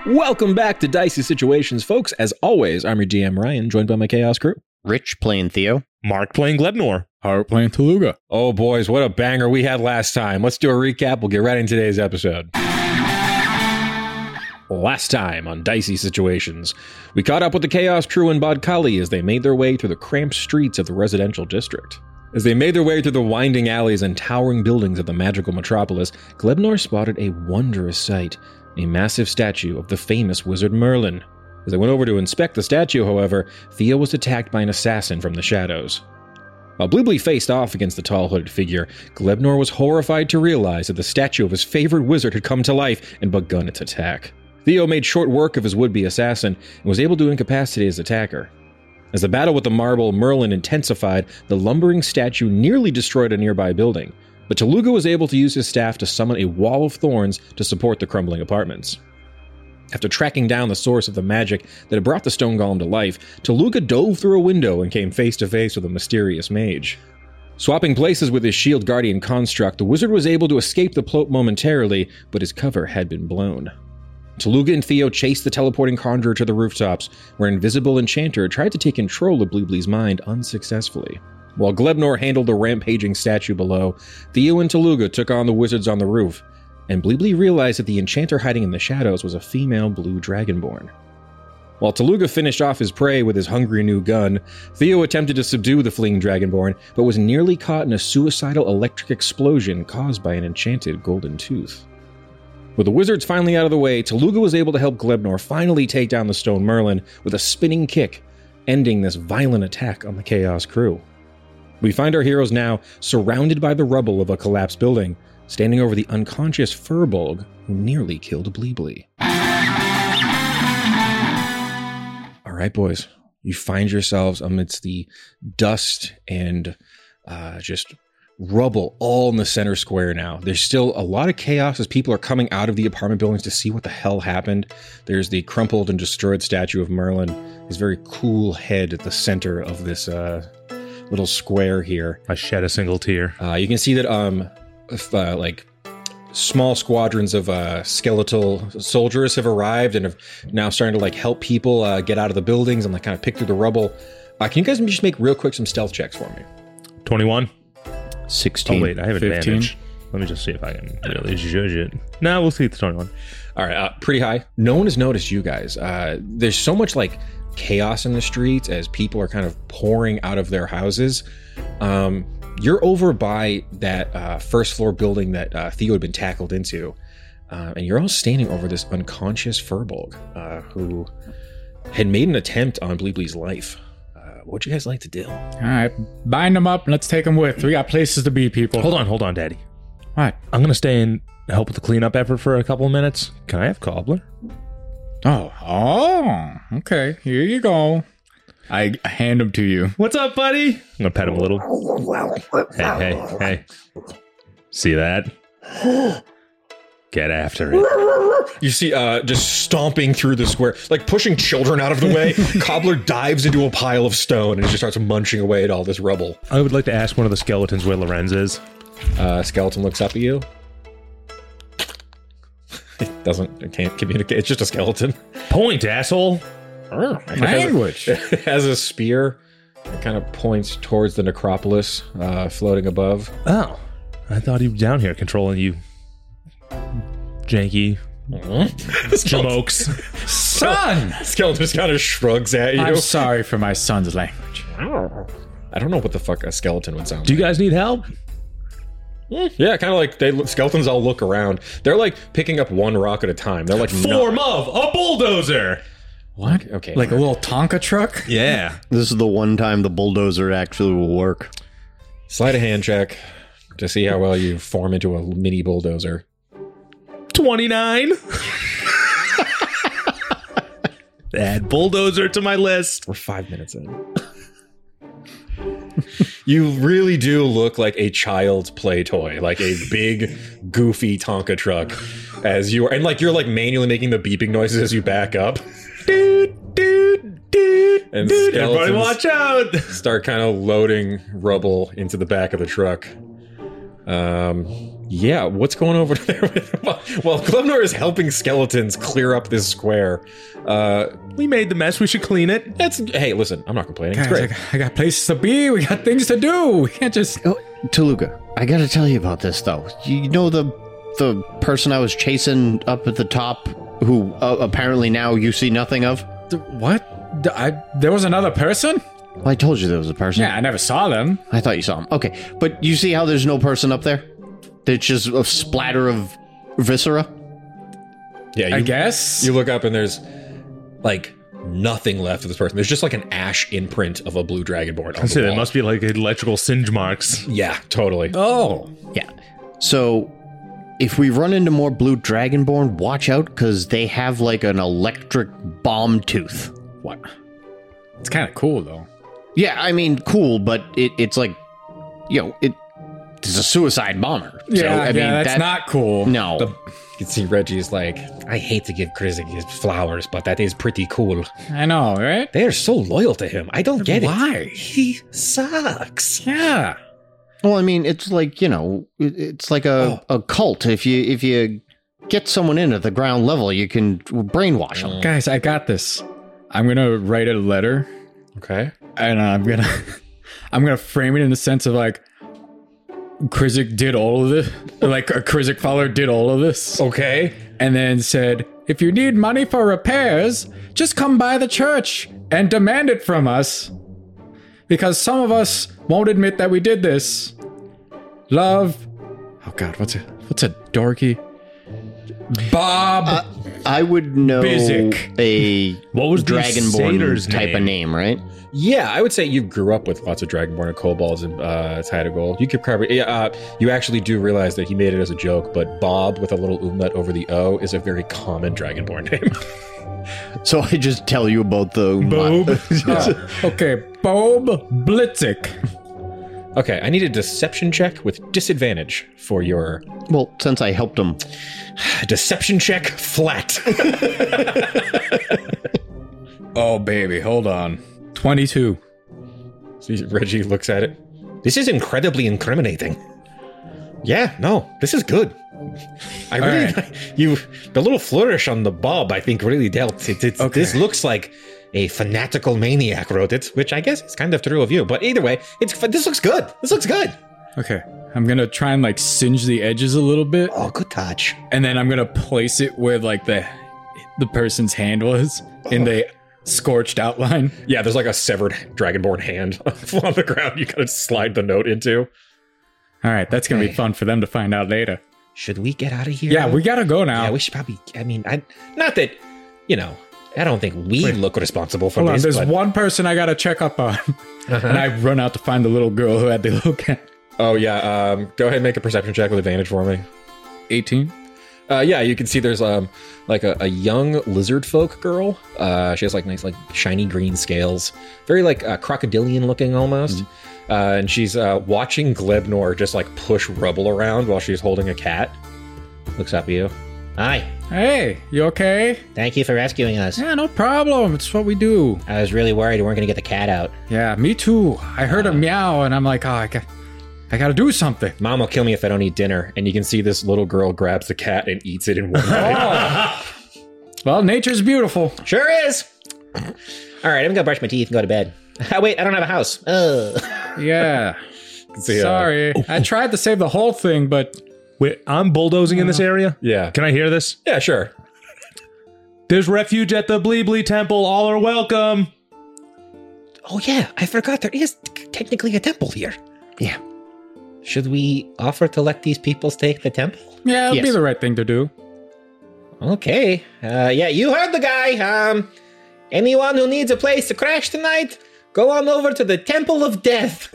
Welcome back to Dicey Situations, folks. As always, I'm your DM, Ryan, joined by my Chaos crew. Rich playing Theo. Mark playing Glebnor. Hart playing Taluga. Oh, boys, what a banger we had last time. Let's do a recap. We'll get right into today's episode. Last time on Dicey Situations, we caught up with the Chaos crew and Bodkali as they made their way through the cramped streets of the residential district. As they made their way through the winding alleys and towering buildings of the magical metropolis, Glebnor spotted a wondrous sight, a massive statue of the famous wizard Merlin. As they went over to inspect the statue, however, Theo was attacked by an assassin from the shadows. While Bleebly faced off against the tall hooded figure, Glebnor was horrified to realize that the statue of his favorite wizard had come to life and begun its attack. Theo made short work of his would-be assassin and was able to incapacitate his attacker. As the battle with the marble Merlin intensified, the lumbering statue nearly destroyed a nearby building, but Taluga was able to use his staff to summon a wall of thorns to support the crumbling apartments. After tracking down the source of the magic that had brought the stone golem to life, Taluga dove through a window and came face to face with a mysterious mage. Swapping places with his shield guardian construct, the wizard was able to escape the plope momentarily, but his cover had been blown. Taluga and Theo chased the teleporting conjurer to the rooftops, where Invisible Enchanter tried to take control of Bleebly's mind unsuccessfully. While Glebnor handled the rampaging statue below, Theo and Taluga took on the wizards on the roof, and Bleebly realized that the enchanter hiding in the shadows was a female blue dragonborn. While Taluga finished off his prey with his hungry new gun, Theo attempted to subdue the fleeing dragonborn, but was nearly caught in a suicidal electric explosion caused by an enchanted golden tooth. With the wizards finally out of the way, Taluga was able to help Glebnor finally take down the stone Merlin with a spinning kick, ending this violent attack on the Chaos crew. We find our heroes now surrounded by the rubble of a collapsed building, standing over the unconscious Firbolg who nearly killed Bleebly. Alright, boys, you find yourselves amidst the dust and just rubble all in the center square now. There's still a lot of chaos as people are coming out of the apartment buildings to see what the hell happened. There's the crumpled and destroyed statue of Merlin, his very cool head at the center of this little square here. I shed a single tear. You can see that like small squadrons of skeletal soldiers have arrived and have now starting to like help people get out of the buildings and like kind of pick through the rubble. Can you guys just make real quick some stealth checks for me? 21. 16. Oh, wait, I have 15. advantage. Let me just see if I can really judge it. No, we'll see it's 21. All right, pretty high. No one has noticed you guys. There's so much like chaos in the streets as people are kind of pouring out of their houses. You're over by that first floor building that Theo had been tackled into, and you're all standing over this unconscious Firbolg who had made an attempt on Bleebly's life. What'd you guys like to do? All right, bind them up and let's take them with. We got places to be, people. Hold on, Daddy. What? I'm going to stay and help with the cleanup effort for a couple of minutes. Can I have Cobbler? Oh, okay. Here you go. I hand them to you. What's up, buddy? I'm going to pet him a little. Hey. See that? Get after it. You see, just stomping through the square, like pushing children out of the way. Cobbler dives into a pile of stone and just starts munching away at all this rubble. I would like to ask one of the skeletons where Lorenz is. Skeleton looks up at you. It can't communicate. It's just a skeleton. Point, asshole. Language. It has a spear. It kind of points towards the necropolis floating above. Oh, I thought he was down here controlling you. Janky. Jamokes. Son! Skeleton just kind of shrugs at you. I'm sorry for my son's language. I don't know what the fuck a skeleton would sound Do you guys need help? Yeah, kind of like skeletons all look around. They're like picking up one rock at a time. They're like Form of a bulldozer. What? Okay. Like a little Tonka truck? Yeah. This is the one time the bulldozer actually will work. Slide a hand check to see how well you form into a mini bulldozer. 29. Add bulldozer to my list. We're 5 minutes in. You really do look like a child's play toy, like a big, goofy Tonka truck. As you are, and like you're like manually making the beeping noises as you back up. And Everybody watch out! Start kind of loading rubble into the back of the truck. Yeah, what's going over there? Well, Glebnor is helping skeletons clear up this square. We made the mess. We should clean it. Hey, listen, I'm not complaining. It's Guys, great. I got places to be. We got things to do. We can't just. Oh, Toluga, I gotta tell you about this, though. You know the person I was chasing up at the top, who apparently now you see nothing of? What? There was another person? Well, I told you there was a person. Yeah, I never saw them. I thought you saw him. Okay, but you see how there's no person up there? It's just a splatter of viscera? Yeah, I guess. You look up and there's like nothing left of this person. There's just like an ash imprint of a blue dragonborn. I say there must be like electrical singe marks. Yeah, totally. Oh. Yeah. So, if we run into more blue dragonborn, watch out, because they have like an electric bomb tooth. What? It's kind of cool, though. Yeah, I mean, cool, but it's like, it's a suicide bomber. Yeah, that's not cool. No. You can see Reggie's like, I hate to give Krizik his flowers, but that is pretty cool. I know, right? They are so loyal to him. I don't get Why? it. He sucks. Yeah. Well, I mean, it's like, it's like a cult. If you get someone in at the ground level, you can brainwash them. Guys, I got this. I'm going to write a letter, Okay. and I'm going to frame it in the sense of like, Krizik did all of this. Like, a Krizik follower did all of this. Okay. And then said, if you need money for repairs, just come by the church and demand it from us. Because some of us won't admit that we did this. Love. Oh God, what's a dorky? Bob. I would know Bizik. a What was the dragonborn satyr's type of name, right? Yeah, I would say you grew up with lots of Dragonborn and Kobolds and Tydagol. You could probably, you actually do realize that he made it as a joke, but Bob with a little umlaut over the O is a very common Dragonborn name. So I just tell you about the Okay, Bob Blitzik. Okay, I need a deception check with disadvantage for your Well, since I helped him. deception check flat. Oh baby, hold on. 22. See, Reggie looks at it. This is incredibly incriminating. Yeah, no, this is good. I really, the little flourish on the Bob, I think, really dealt. Okay. This looks like a fanatical maniac wrote it, which I guess is kind of true of you. But either way, this looks good. This looks good. Okay, I'm gonna try and like singe the edges a little bit, Oh, good touch. and then I'm gonna place it where like the person's hand was in the scorched outline. Yeah, there's like a severed Dragonborn hand on the ground you gotta slide the note into. All right, that's gonna be fun for them to find out later. Should we get out of here? Yeah, we gotta go now. Yeah, we should probably, not that, I don't think we look responsible for Hold on, this, there's but... one person I gotta check up on. And I run out to find the little girl who had the little cat. Oh, yeah, go ahead and make a perception check with advantage for me. 18? Yeah, you can see there's like a young lizard folk girl. She has like nice like shiny green scales, very like crocodilian looking almost. And she's watching Glebnor just like push rubble around while she's holding a cat. Looks up at you. Hi. Hey, you okay? Thank you for rescuing us. Yeah, no problem. It's what we do. I was really worried we weren't going to get the cat out. Yeah, me too. I heard a meow and I'm like, oh, I gotta do something. Mom will kill me if I don't eat dinner. And you can see this little girl grabs the cat and eats it in one bite. Well, nature's beautiful. Sure is. All right, I'm going to brush my teeth and go to bed. Oh, wait, I don't have a house. Ugh. Yeah. See, Sorry. I tried to save the whole thing, but... Wait, I'm bulldozing in this area? Yeah. Can I hear this? Yeah, sure. There's refuge at the Bleebly Temple. All are welcome. Oh, yeah, I forgot there is technically a temple here. Yeah. Should we offer to let these people stay at the temple? Yeah, it'll be Yes. the right thing to do. Okay. Yeah, you heard the guy. Anyone who needs a place to crash tonight, go on over to the Temple of Death.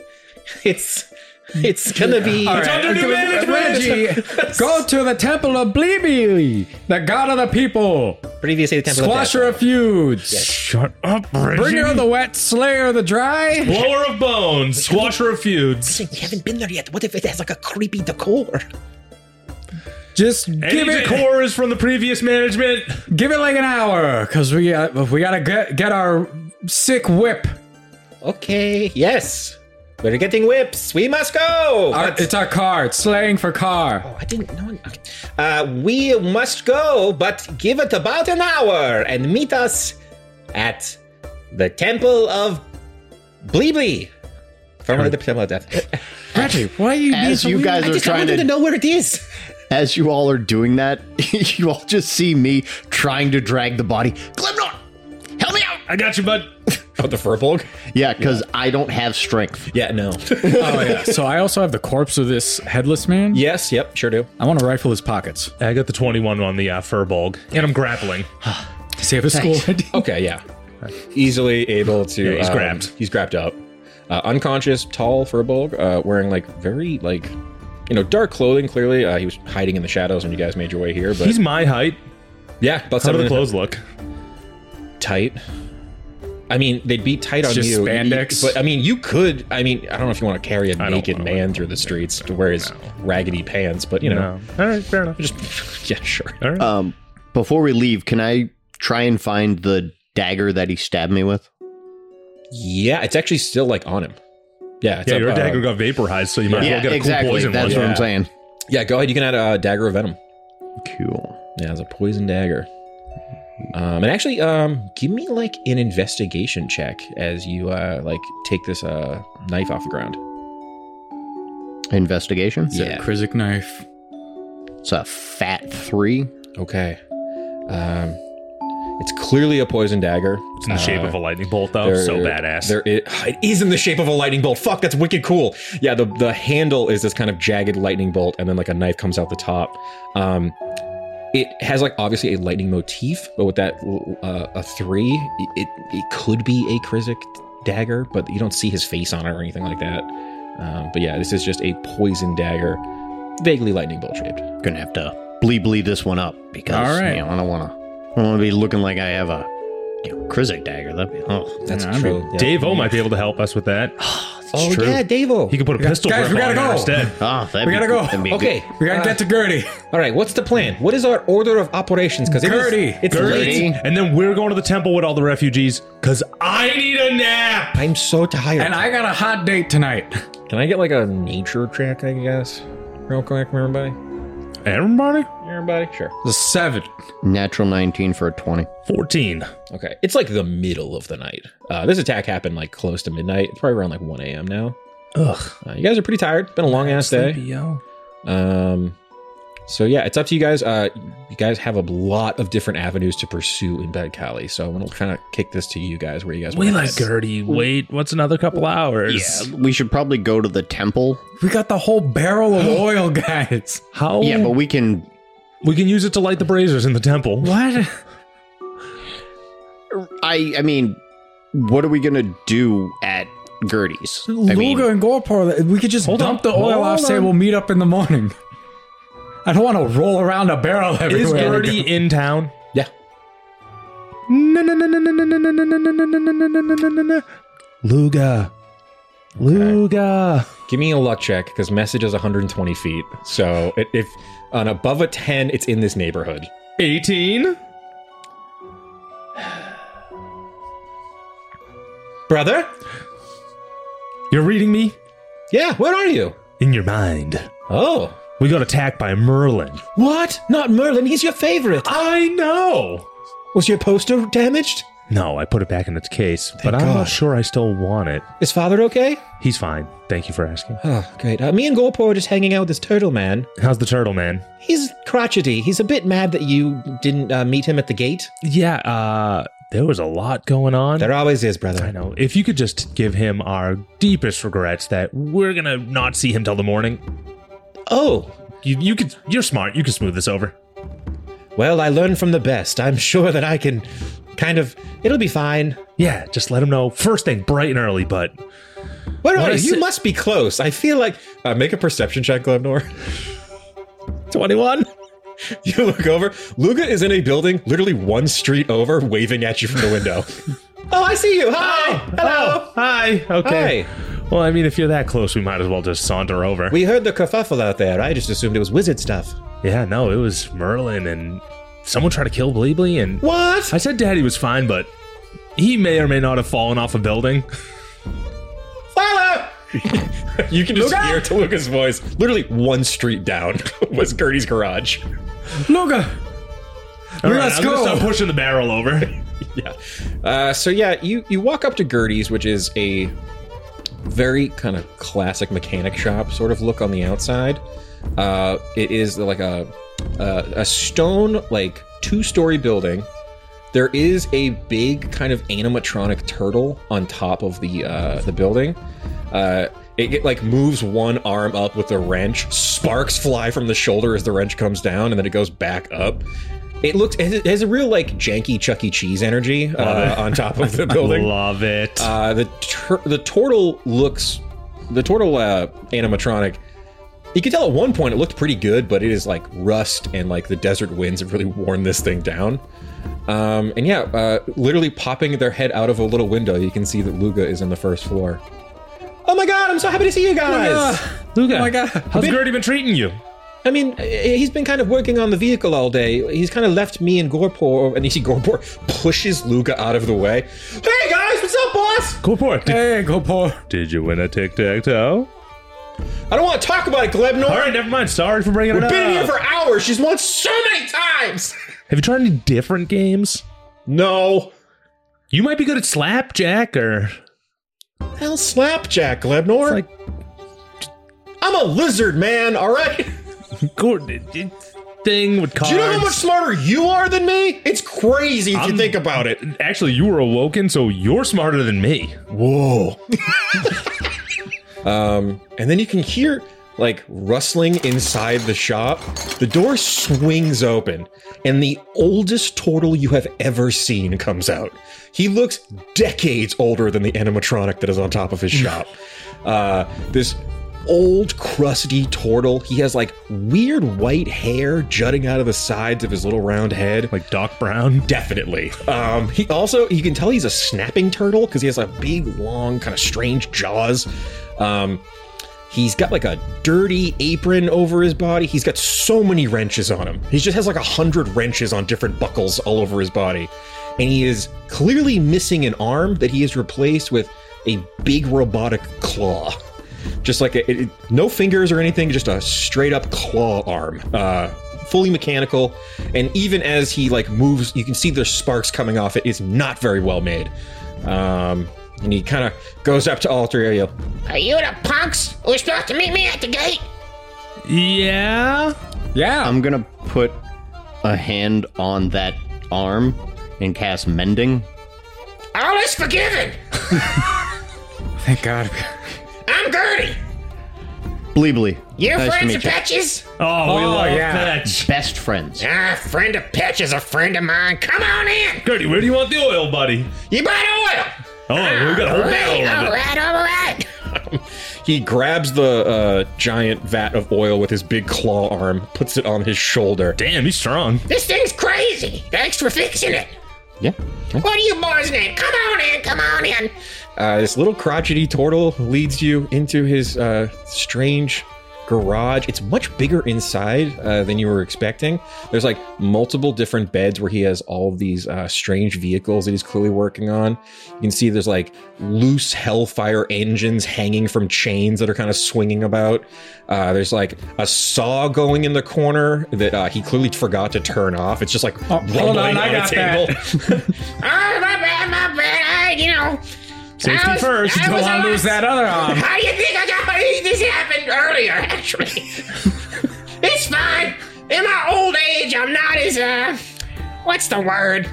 It's gonna be... All right, under new management. Reggie, go to the Temple of Bleeby, the god of the people. Previously the Temple of Death. Squasher of feuds. Shut up, Reggie. Bringer of the wet, slayer of the dry. Blower of bones. Squasher of feuds. We haven't been there yet. What if it has like a creepy decor? Just Any give it decor is from the previous management. like an hour, because we gotta get our sick whip. Okay, yes. We're getting whips. We must go. It's our car. It's slang for car. Oh, I didn't know. Okay. We must go, but give it about an hour and meet us at the Temple of Bleebly. Formerly the Temple of Death. Reggie, why are you being As so you weird? guys I are just trying wanted to to, know where it is. as you all are doing that, you all just see me trying to drag the body. Glimnor, help me out! I got you, bud. Oh, the Furbolg? Yeah, because I don't have strength. Yeah, no. Oh, yeah. So I also have the corpse of this headless man. Yes, yep, sure do. I want to rifle his pockets. I got the 21 on the Furbolg, and I'm grappling. Does he have a school ID? Okay, yeah. Easily able to... Yeah, he's grabbed. He's grabbed up. Unconscious, tall Furbolg, wearing, like, very, like, dark clothing, clearly. He was hiding in the shadows when you guys made your way here, but... He's my height. Yeah, about How do 7 the clothes look? tight. I mean, they'd be tight on just you. spandex. But, I mean, you could... I mean, I don't know if you want to carry a don't naked wanna man through the streets to wear his raggedy pants, but, No. All right, fair enough. just... Yeah, sure. All right. Before we leave, can I try and find the dagger that he stabbed me with? Yeah, it's actually still, like, on him. Yeah, it's yeah, up, your dagger got vaporized, so you might as well get a cool poison That's one. what I'm saying. Yeah, go ahead. You can add a dagger of venom. Cool. Yeah, it's a poison dagger. And actually, give me like an investigation check as you like take this knife off the ground. Investigation? Is it a Krizik knife? It's a fat 3. Okay. It's clearly a poison dagger. It's in the shape of a lightning bolt, though. So badass. It is in the shape of a lightning bolt. Fuck, that's wicked cool. Yeah, the handle is this kind of jagged lightning bolt, and then like a knife comes out the top. It has like obviously a lightning motif, but with that a 3, it could be a Krizik dagger, but you don't see his face on it or anything like that. But yeah, this is just a poison dagger, vaguely lightning bolt shaped. Gonna have to bleed this one up because All right. I don't want to be looking like I have a Krizik dagger. That'd be That's Yeah, true. Yeah. Dave-O might be able to help us with that. Oh, true. yeah, Dave-O. He could put a pistol guys, grip we gotta on it go. instead. Oh, We gotta go. Okay. We gotta get to Gertie. All right, what's the plan? What is our order of operations? Because Gertie. it's Gertie. late. And then we're going to the temple with all the refugees, because I need a nap. I'm so tired. And I got a hot date tonight. Can I get like a nature check, I guess? Real quick from everybody? Everybody? Everybody? Sure. The 7. Natural 19 for a 20. 14. Okay. It's like the middle of the night. This attack happened like close to midnight. It's probably around like 1 a.m. now. Ugh. You guys are pretty tired. Been a long ass day. yo. So yeah, it's up to you guys. You guys have a lot of different avenues to pursue in Bed Cali. So I'm gonna kind of kick this to you guys. Where you guys We wanna like head. Gertie. Wait, what's another couple hours? Yeah, we should probably go to the temple. We got the whole barrel of oil, guys. How? Yeah, but we can... we can use it to light the braziers in the temple. What? I mean, what are we going to do at Gertie's? I mean, Luga and Gorpor, we could just dump the oil hold off, say on. we'll meet up in the morning. I don't want to roll around a barrel Is everywhere. Gertie in town? Yeah. Luga. Luga. Give me a luck check because message is 120 feet. So if on above a 10, it's in this neighborhood. 18. Brother? You're reading me? Yeah, where are you? In your mind. Oh. We got attacked by Merlin. What? Not Merlin, he's your favorite. I know. Was your poster damaged? No, I put it back in its case, but I'm God. not sure I still want it. Is father okay? He's fine. Thank you for asking. Oh, great. Me and Gorpor are just hanging out with this turtle man. How's the turtle man? He's crotchety. He's a bit mad that you didn't meet him at the gate. Yeah, there was a lot going on. There always is, brother. I know. If you could just give him our deepest regrets that we're gonna not see him till the morning. Oh, You could. You're smart. You can smooth this over. well, I learned from the best. I'm sure that I can it'll be fine. Yeah, just let him know first thing, bright and early. But Where What are you? is You it? must be close. I feel like... Make a perception check, Glebnor. 21. You look over. Luga is in a building literally one street over, waving at you from the window. Oh, I see you. Hi. Hello. Hi. Okay. Hi. Well, I mean, if you're that close, we might as well just saunter over. We heard the kerfuffle out there. I just assumed it was wizard stuff. Yeah, no, it was Merlin and someone tried to kill Bleebly, and What? I said Daddy was fine, but he may or may not have fallen off a building. Father! You can just hear Toluga's voice. Literally one street down was Gertie's garage. Luga! All right, Let's I'm gonna go! start pushing the barrel over. Yeah. So yeah, you walk up to Gertie's, which is a very kind of classic mechanic shop sort of look on the outside. It is like a stone, like 2-story building. There is a big kind of animatronic turtle on top of the building. It like moves one arm up with a wrench. Sparks fly from the shoulder as the wrench comes down, and then it goes back up. It has a real like janky Chuck E. Cheese energy on top of the building. Love it. The turtle animatronic. You can tell at one point it looked pretty good, but it is like rust and like the desert winds have really worn this thing down. Literally popping their head out of a little window, you can see that Luga is on the first floor. Oh my god, I'm so happy to see you guys! Luga, Oh my god. how's Gertie been treating you? I mean, he's been kind of working on the vehicle all day. He's kind of left me and Gorpor, and you see Gorpor pushes Luga out of the way. Hey guys, what's up, boss? Gorpor, Hey, go poor. did you win a tic-tac-toe? I don't want to talk about it, Glebnor. All right, never mind. Sorry for bringing it We've up. been here for hours. She's won so many times. Have you tried any different games? No. You might be good at Slapjack or... Hell, Slapjack, Glebnor. like- I'm a lizard, man, all right? thing with cards. Do you know how much smarter you are than me? It's crazy if you think about it. Actually, you were awoken, so you're smarter than me. Whoa. And then you can hear like rustling inside the shop. The door swings open and the oldest turtle you have ever seen comes out. He looks decades older than the animatronic that is on top of his shop. This old crusty turtle. He has like weird white hair jutting out of the sides of his little round head. Like Doc Brown. Definitely. He also, you can tell he's a snapping turtle because he has a big, long, kind of strange jaws. He's got like a dirty apron over his body. He's got so many wrenches on him. He just has like 100 wrenches on different buckles all over his body. And he is clearly missing an arm that he has replaced with a big robotic claw. Just like no fingers or anything, just a straight up claw arm. Fully mechanical. And even as he like moves, you can see the sparks coming off it. It's not very well made. And he kind of goes up to all three of you. Are you the punks who are supposed to meet me at the gate? Yeah? Yeah. I'm gonna put a hand on that arm and cast mending. All is forgiven. Thank God. I'm Gertie. Bleebly. You Nice to friends meet of you. Petches? Oh, we love yeah. Fetch. Best friends. Friend of Petch is a friend of mine. Come on in. Gertie, where do you want the oil, buddy? You bought oil. Oh, we got a whole barrel of it. All right. He grabs the giant vat of oil with his big claw arm, puts it on his shoulder. Damn, he's strong. This thing's crazy. Thanks for fixing it. Yeah. What are you boys' name? Come on in. Come on in. This little crotchety turtle leads you into his strange garage. It's much bigger inside than you were expecting. There's like multiple different beds where he has all of these strange vehicles that he's clearly working on. You can see there's like loose Hellfire engines hanging from chains that are kind of swinging about. There's like a saw going in the corner that he clearly forgot to turn off. It's just like hold on, I a got table. Oh, my bad. Safety first. I Don't was want to lose that other arm. How do you think I got this happened earlier, actually? It's fine. In my old age, I'm not as, what's the word?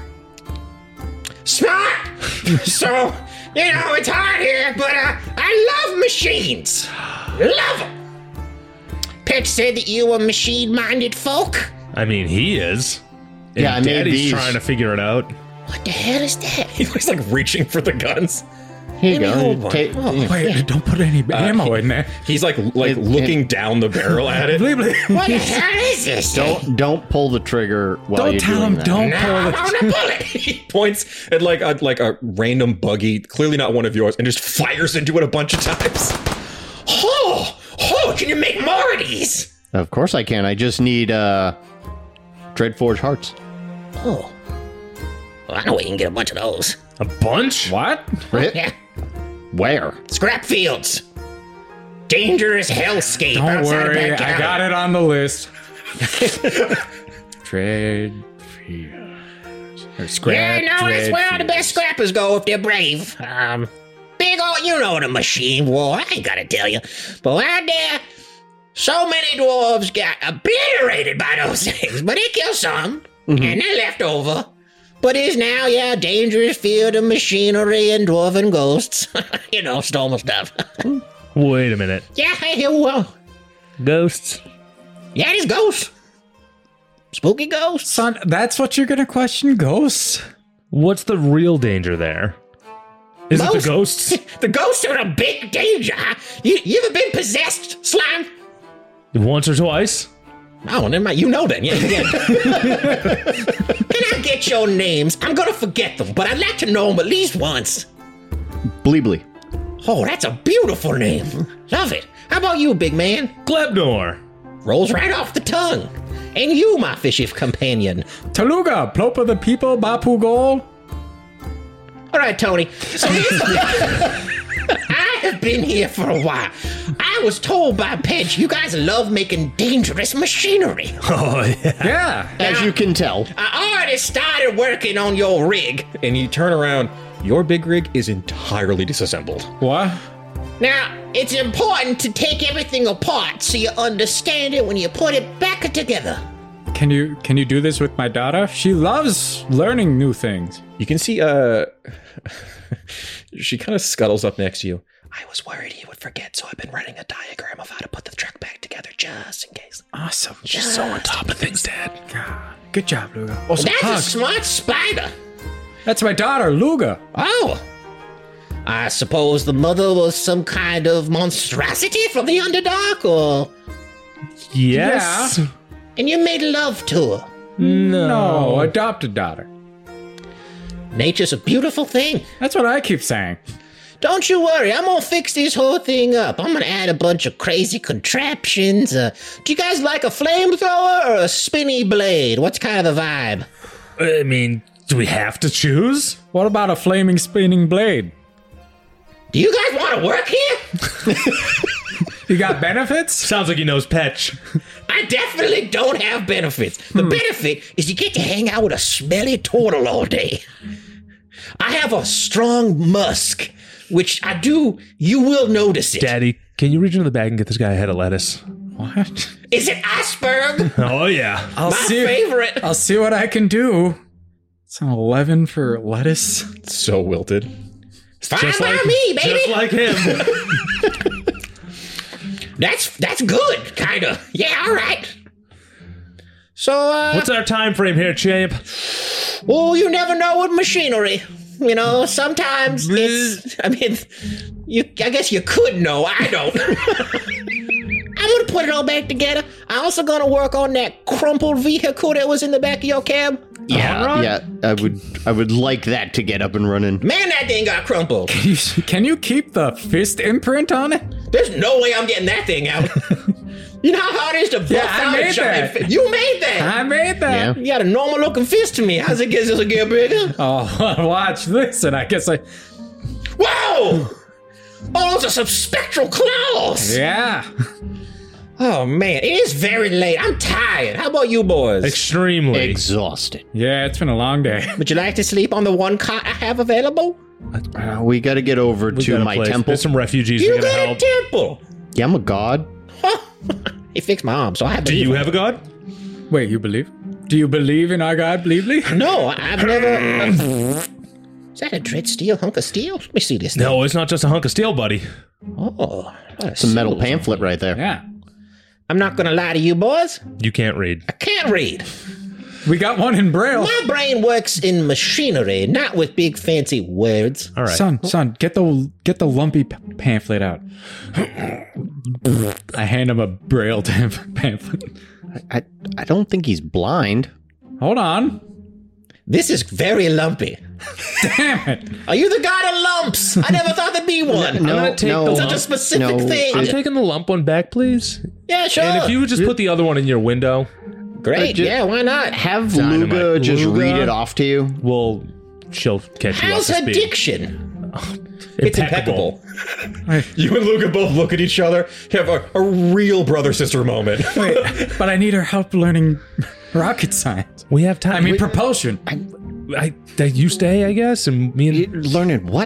Smart. So, it's hard here, but, I love machines. Love them. Petch said that you were machine-minded folk. I mean, he is. And Yeah, I made Daddy's these. trying to figure it out. What the hell is that? He's like reaching for the guns. Here you Give me go. hold one. Ta- Wait, don't put any ammo in there. He's like looking down the barrel at it. What the hell is this? Don't pull the trigger while Don't you're tell doing him, that. don't No, pull I'm it. on a bullet. He points at like a random buggy, clearly not one of yours, and just fires into it a bunch of times. Oh, can you make more of these? Of course I can. I just need Dreadforge hearts. Oh. Well, I know we can get a bunch of those. A bunch? What? Right? Yeah. Where? Scrap fields. dangerous hellscape Don't outside of worry, Back I got it on the list. Trade or scrap. Yeah, no, that's trade where all the fees. best scrappers go if they're brave. Big old, you know the machine war. I ain't gotta tell you. But out there, so many dwarves got obliterated by those things. But they killed some, and they're left over. But it's now, yeah, a dangerous field of machinery and dwarven ghosts. You know, storm stuff. Wait a minute. Yeah, hey, well, Ghosts? yeah, there's ghosts. Spooky ghosts. Son, that's what you're gonna question ghosts? What's the real danger there? Is it Most- the ghosts? The ghosts are a big danger. Huh? You ever been possessed, Slime? Once or twice? Oh, never mind. You know that. Yeah. Can I get your names? I'm gonna forget them, but I'd like to know them at least once. Bleebly. Oh, that's a beautiful name. Love it. How about you, big man? Glebnor. Rolls right off the tongue. And you, my fishy companion. Taluga, Plope of the People, Bapu Gol. All right, Tony. So I have been here for a while. I was told by Pedge you guys love making dangerous machinery. Oh, yeah. Yeah. As you can tell. I already started working on your rig. And you turn around, your big rig is entirely disassembled. What? Now, it's important to take everything apart so you understand it when you put it back together. Can you do this with my daughter? She loves learning new things. You can see, she kind of scuttles up next to you. I was worried he would forget, so I've been writing a diagram of how to put the truck back together just in case. Awesome. She's so on top of things, Dad. God. Good job, Luga. Also, That's hug. a smart spider. That's my daughter, Luga. Oh. I suppose the mother was some kind of monstrosity from the Underdark, or... Yes? Yeah. And you made love to her. No, adopted daughter. Nature's a beautiful thing. That's what I keep saying. Don't you worry, I'm gonna fix this whole thing up. I'm gonna add a bunch of crazy contraptions. Do you guys like a flamethrower or a spinny blade? What's kind of the vibe? I mean, do we have to choose? What about a flaming spinning blade? Do you guys want to work here? You got benefits? Sounds like he knows Petch. I definitely don't have benefits. The benefit is you get to hang out with a smelly turtle all day. I have a strong musk, which I do, you will notice it. Daddy, can you reach into the bag and get this guy a head of lettuce? What? Is it iceberg? Oh, yeah. I'll My favorite. I'll see what I can do. It's an 11 for lettuce. So wilted. Fine by me, baby. Just like him. That's good, kinda. Yeah, all right. So, What's our time frame here, champ? oh, you never know with machinery. You know, sometimes it's, I mean, I guess you could know, I don't. I'm gonna put it all back together. I'm also gonna work on that crumpled vehicle that was in the back of your cab. Yeah, I would like that to get up and running. Man, that thing got crumpled. Can you keep the fist imprint on it? There's no way I'm getting that thing out. You know how hard it is to buff I out a made giant that. fist? You made that. I made that. Yeah. You got a normal looking fist to me. How's it get to get bigger? Oh, watch this, and I guess I. Whoa! Oh, those are some spectral claws. Yeah. Oh man, it is very late. I'm tired. How about you boys? Extremely. Exhausted. Yeah, it's been a long day. Would you like to sleep on the one cot I have available? We got to get over We to got a my place. temple. There's some refugees You we're gonna got a help. temple. Yeah, I'm a god. He fixed my arm, so I have to. Do you have a god? Wait, you believe? Do you believe in our God, Bleebly? No, I've never. Is that a dread steel hunk of steel? Let me see this. Thing. No, it's not just a hunk of steel, buddy. Oh, It's a metal pamphlet right there. Yeah. I'm not gonna lie to you boys. You can't read. I can't read. We got one in Braille. My brain works in machinery, not with big fancy words. All right. Son, get the lumpy pamphlet out. I hand him a Braille pamphlet. I don't think he's blind. Hold on. This is very lumpy. Damn it. Are you the god of lumps? I never thought there'd be one. No, gonna take no, the Such a specific thing. I'm taking the lump one back, please. Yeah, sure. And if you would just put the other one in your window, Great, yeah, why not? Have Dynamite. Luga just Luga? read it off to you. she'll catch you up How's to her speed. diction? It's impeccable. You and Luca both look at each other, have a real brother-sister moment. Wait, but I need her help learning rocket science. We have time. I mean, propulsion. You stay, I guess, and me and Learning what?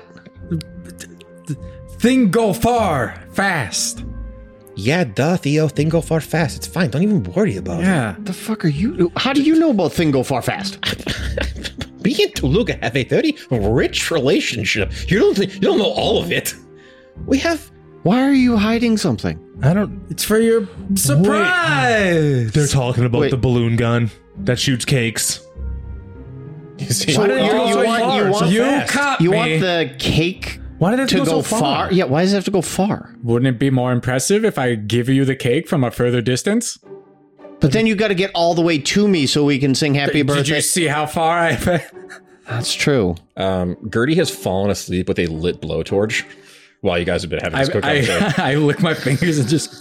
Thing go far, fast. Yeah, duh, Theo. Thing go far fast. It's fine. Don't even worry about it. Yeah. The fuck are you? How do you know about Thing Go Far Fast? Me and Toluga have a very rich relationship. You don't know all of it. We have. Why are you hiding something? I don't. It's for your surprise. They're talking about Wait. the balloon gun that shoots cakes. You see, So you caught you me. want the cake Why did it to go so far? Yeah, why does it have to go far? Wouldn't it be more impressive if I give you the cake from a further distance? But then you got to get all the way to me so we can sing Happy Did Birthday. you see how far I... That's true. Gertie has fallen asleep with a lit blowtorch while you guys have been having this cook-off. I lick my fingers and just...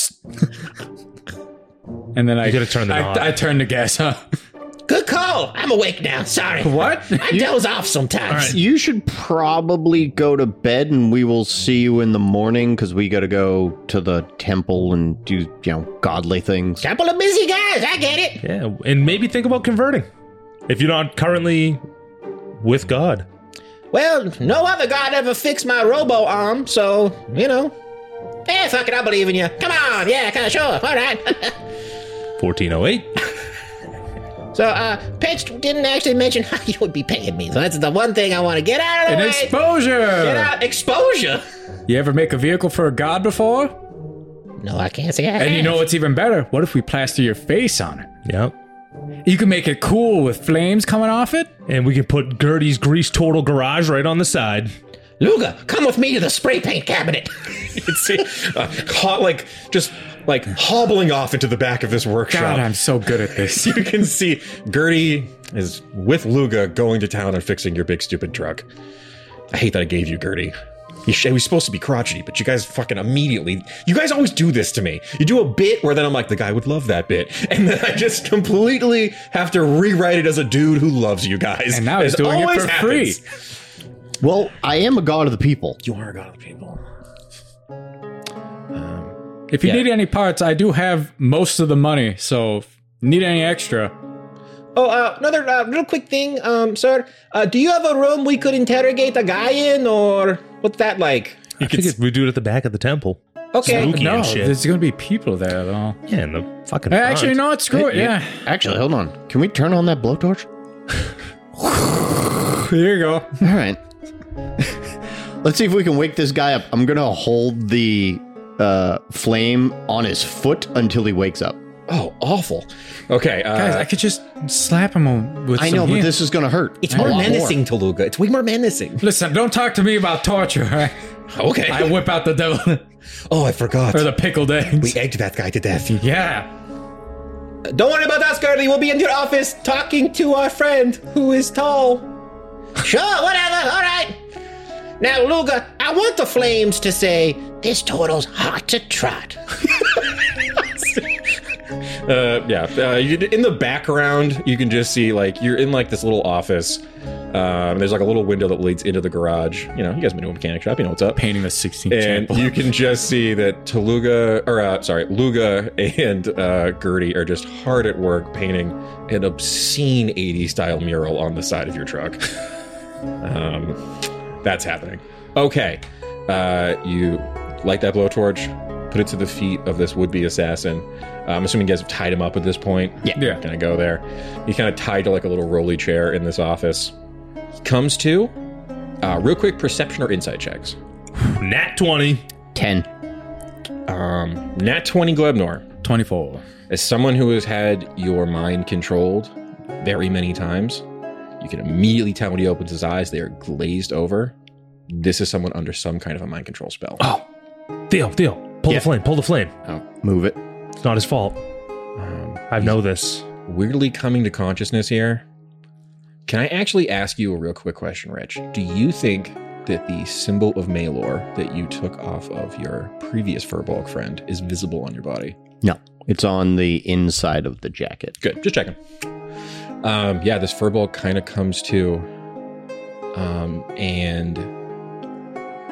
And then I gotta turn them on. I turn the gas on. Good call. I'm awake now. Sorry. What? I doze off sometimes. You should probably go to bed and we will see you in the morning because we got to go to the temple and do, godly things. Couple of busy guys. I get it. Yeah, and maybe think about converting if you're not currently with God. Well, no other god ever fixed my robo arm, so, Eh, fuck it. I believe in you. Come on. Yeah, sure. All right. 1408. So, Pitch didn't actually mention how you would be paying me. So that's the one thing I want to get out of the An way. exposure! Get out. Exposure. You ever make a vehicle for a god before? No, I can't say I And you have. know what's even better? What if we plaster your face on it? Yep. You can make it cool with flames coming off it. And we can put Gertie's Grease Total Garage right on the side. Luga, come with me to the spray paint cabinet. You can see, just hobbling off into the back of this workshop. God, I'm so good at this. You can see Gertie is with Luga going to town and fixing your big stupid truck. I hate that I gave you Gertie. He was supposed to be crotchety, but you guys fucking immediately... You guys always do this to me. You do a bit where then I'm like, the guy would love that bit. And then I just completely have to rewrite it as a dude who loves you guys. And now he's As doing it always for free. Well, I am a god of the people. You are a god of the people. If you Yeah. need any parts, I do have most of the money, so if you need any extra. Oh, another real quick thing, sir. Do you have a room we could interrogate a guy in, or what's that like? I think we do it at the back of the temple. Okay. Spooky No, and shit. there's going to be people there, though. Yeah, in the fucking Actually, you front. know what? Screw it, yeah. Actually, hold on. Can we turn on that blowtorch? Here you go. All right. Let's see if we can wake this guy up. I'm going to hold the flame on his foot until he wakes up. Oh, awful. Okay. Guys, I could just slap him with I some know, but heat. this is going to hurt. It's a more lot menacing, Toluga. It's way more menacing. Listen, don't talk to me about torture, all right? okay. I whip out the devil, Oh, I forgot. or the pickled eggs. We egged that guy to death. Yeah. Don't worry about us, Gertie. We'll be in your office talking to our friend who is tall. Sure, whatever. All right. Now, Luga, I want the flames to say, this turtle's hot to trot. In the background, you can just see, you're in, this little office. There's, a little window that leads into the garage. You guys been to a mechanic shop, you know what's up. Painting the 16th And temple. you can just see that Luga and Gertie are just hard at work painting an obscene 80s style mural on the side of your truck. That's happening. Okay. You light that blowtorch, put it to the feet of this would-be assassin. I'm assuming you guys have tied him up at this point. Yeah. Kind of go there. You kind of tied to a little rolly chair in this office. He comes to. Real quick, perception or insight checks. Nat 20. 10. Nat 20 Glebnor. 24. As someone who has had your mind controlled very many times, you can immediately tell when he opens his eyes, they are glazed over. This is someone under some kind of a mind control spell. Oh, Theo, pull the flame, pull the flame. Oh, move it. It's not his fault. I know this. Weirdly coming to consciousness here. Can I actually ask you a real quick question, Rich? Do you think that the symbol of Malor that you took off of your previous Furbolg friend is visible on your body? No, it's on the inside of the jacket. Good, just checking. This Furbolg kind of comes to, and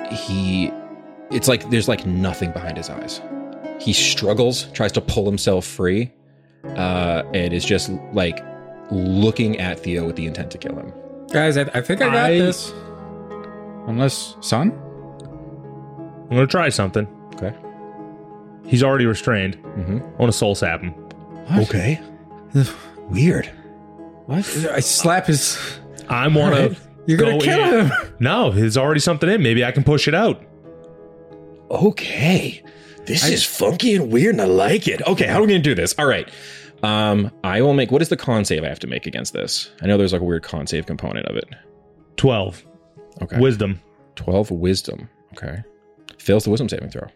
it's like there's like nothing behind his eyes. He struggles, tries to pull himself free, and is just like looking at Theo with the intent to kill him. Guys, I think I got this. Unless, son? I'm going to try something. Okay. He's already restrained. Mm-hmm. I want to soul sap him. Okay. Weird. What? I slap his... I want to You're going to kill him. No, there's already something in. Maybe I can push it out. Okay. This is funky and weird and I like it. Okay, how are we going to do this? All right. I will make... What is the con save I have to make against this? I know there's like a weird con save component of it. 12. Okay. Wisdom. 12 wisdom. Okay. Fails the wisdom saving throw.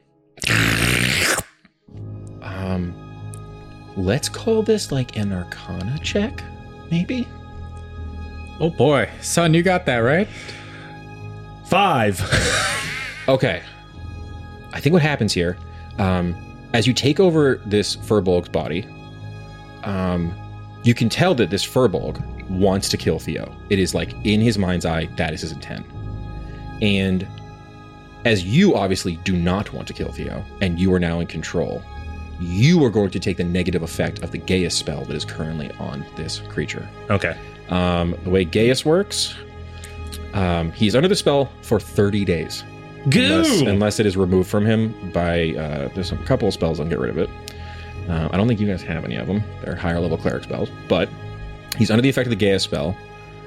Let's call this like an arcana check, maybe? Oh boy. Son, you got that, right? 5. Okay. I think what happens here, as you take over this Furbolg's body, you can tell that this Furbolg wants to kill Theo. It is like in his mind's eye, that is his intent. And as you obviously do not want to kill Theo, and you are now in control, you are going to take the negative effect of the Gaius spell that is currently on this creature. Okay. The way Gaius works, he's under the spell for 30 days. Unless it is removed from him by, there's a couple of spells that'll get rid of it. I don't think you guys have any of them. They're higher level cleric spells, but he's under the effect of the Gaius spell.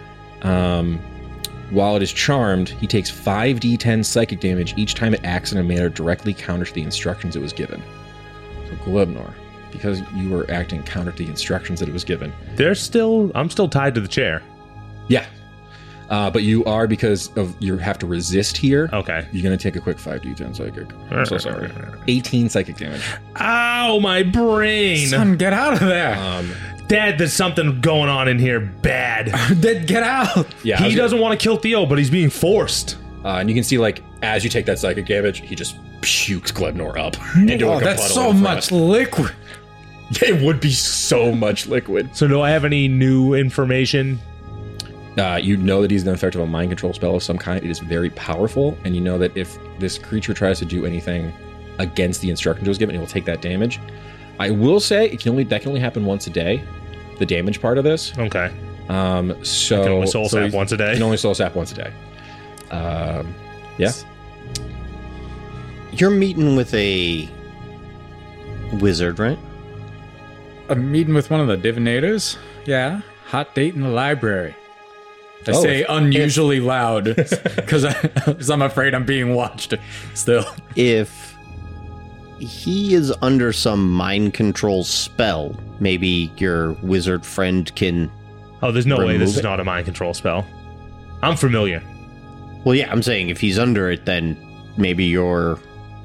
While it is charmed, he takes 5d10 psychic damage each time it acts in a manner directly counter to the instructions it was given. So Glebnor, because you were acting counter to the instructions that it was given. I'm still tied to the chair. Yeah. But you are, because of you have to resist here. Okay. You're going to take a quick 5d10 psychic. I'm so sorry. 18 psychic damage. Ow, my brain. Son, get out of there. Dad, there's something going on in here bad. Then get out. Yeah, He doesn't want to kill Theo, but he's being forced. And you can see, like, as you take that psychic damage, he just pukes Glebnor up into a That's puddle so in much front. liquid. It would be so much liquid. So do I have any new information? You know that he's an effect of a mind control spell of some kind. It is very powerful, and you know that if this creature tries to do anything against the instructions it was given, it will take that damage. I will say that can only happen once a day. The damage part of this. Okay. So I can only soul sap once a day. You can only soul sap once a day. Yeah. You're meeting with a wizard, right? I'm meeting with one of the divinators. Yeah. Hot date in the library. I say unusually loud because I'm afraid I'm being watched still. If he is under some mind control spell, maybe your wizard friend can... Oh, there's no way this remove is it? not a mind control spell. I'm familiar. Well, yeah, I'm saying if he's under it, then maybe your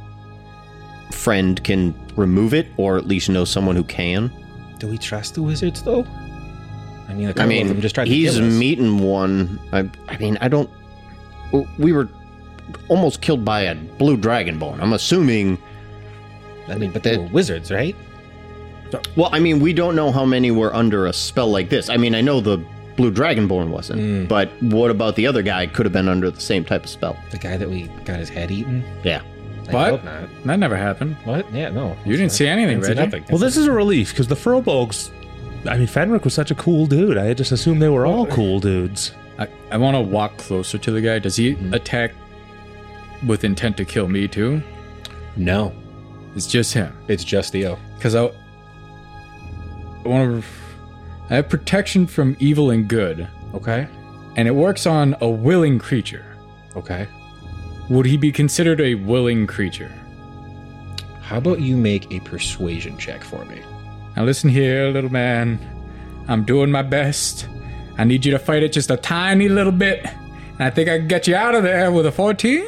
friend can remove it, or at least know someone who can. Do we trust the wizards, though? I mean, I'm just trying to he's kill us. meeting one. I mean, I don't... We were almost killed by a blue dragonborn. I'm assuming... I mean, but they were wizards, right? Well, I mean, we don't know how many were under a spell like this. I mean, I know the blue dragonborn wasn't, but what about the other guy? Could have been under the same type of spell. The guy that we got his head eaten? Yeah. I What? hope not. That never happened. What? Yeah, no. You didn't see anything, Didn't see Reggie. nothing. Well, this is a relief because the Furbolgs. I mean, Fenric was such a cool dude. I just assumed they were all cool dudes. I want to walk closer to the guy. Does he attack with intent to kill me too? No, It's just him. it's just Theo. Because I want to. I have protection from evil and good, Okay. and it works on a willing creature. Okay. Would he be considered a willing creature? How about you make a persuasion check for me? Now listen here, little man. I'm doing my best. I need you to fight it just a tiny little bit, and I think I can get you out of there with a 14.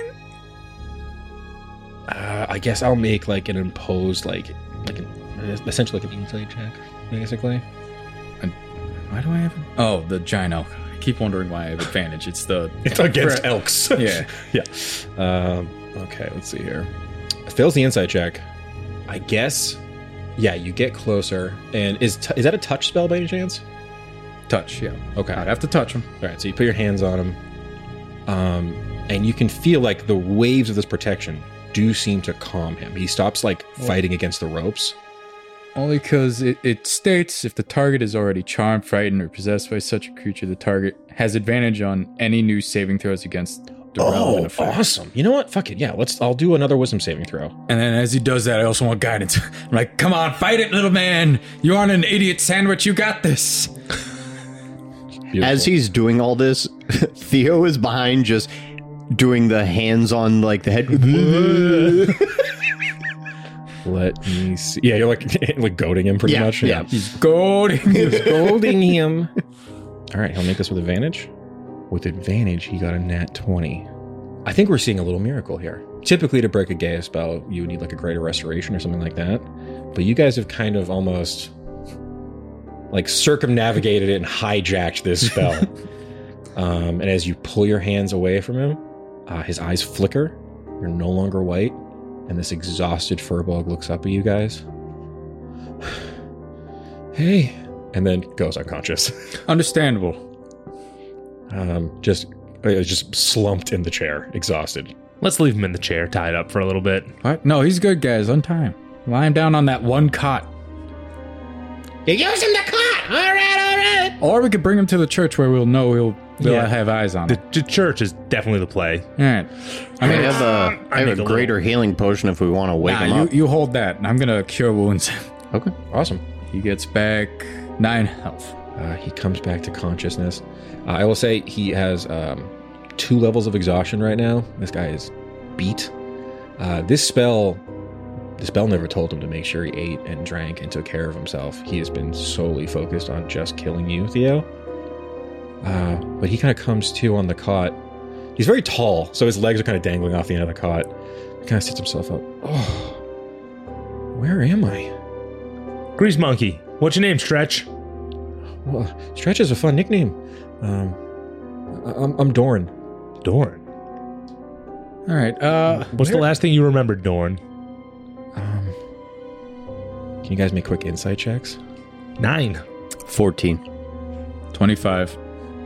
I guess I'll make like an imposed, essentially like an insight check, basically. Why do I have? Oh, the giant elk. I keep wondering why I have advantage. It's the. It's against elks. Yeah. Yeah. Okay, let's see here. It fails the insight check. I guess. Yeah, you get closer. And is that a touch spell by any chance? Touch. Yeah. Okay. I'd have to touch him. All right, so you put your hands on him. and you can feel like the waves of this protection do seem to calm him. He stops like fighting against the ropes. Only because it states if the target is already charmed, frightened, or possessed by such a creature, the target has advantage on any new saving throws against the relevant effect. Awesome. You know what? Fuck it. Yeah, I'll do another wisdom saving throw. And then as he does that, I also want guidance. I'm like, come on, fight it, little man. You aren't an idiot sandwich. You got this. Beautiful. As he's doing all this, Theo is behind just doing the hands on like the head. Let me see. Yeah, you're like goading him pretty much. Yeah. He's goading. Goading him. All right, he'll make this with advantage. With advantage, he got a nat 20. I think we're seeing a little miracle here. Typically, to break a Gaia spell, you would need like a greater restoration or something like that. But you guys have kind of almost like circumnavigated it and hijacked this spell. And as you pull your hands away from him, his eyes flicker. You're no longer white. And this exhausted furbug looks up at you guys. Hey. And then goes unconscious. Understandable. Just slumped in the chair, exhausted. Let's leave him in the chair, tied up for a little bit. What? No, he's good, guys. Untie him. Lie him down on that one cot. You're using the cot. All right. Or we could bring him to the church where we'll know they'll Yeah. have eyes on him. The church is definitely the play. All right. I have a greater healing potion if we want to wake him up. You hold that. I'm going to cure wounds. Okay. Awesome. He gets back 9 health. He comes back to consciousness. I will say he has 2 levels of exhaustion right now. This guy is beat. The spell never told him to make sure he ate and drank and took care of himself. He has been solely focused on just killing you, Theo. But he kind of comes to on the cot. He's very tall, so his legs are kind of dangling off the end of the cot. He kind of sits himself up. Oh, where am I? Grease Monkey, what's your name, Stretch? Well, Stretch is a fun nickname. I'm Doran. Dorn. All right. What's the last thing you remembered, Dorn? Can you guys make quick insight checks? 9. 14. 25.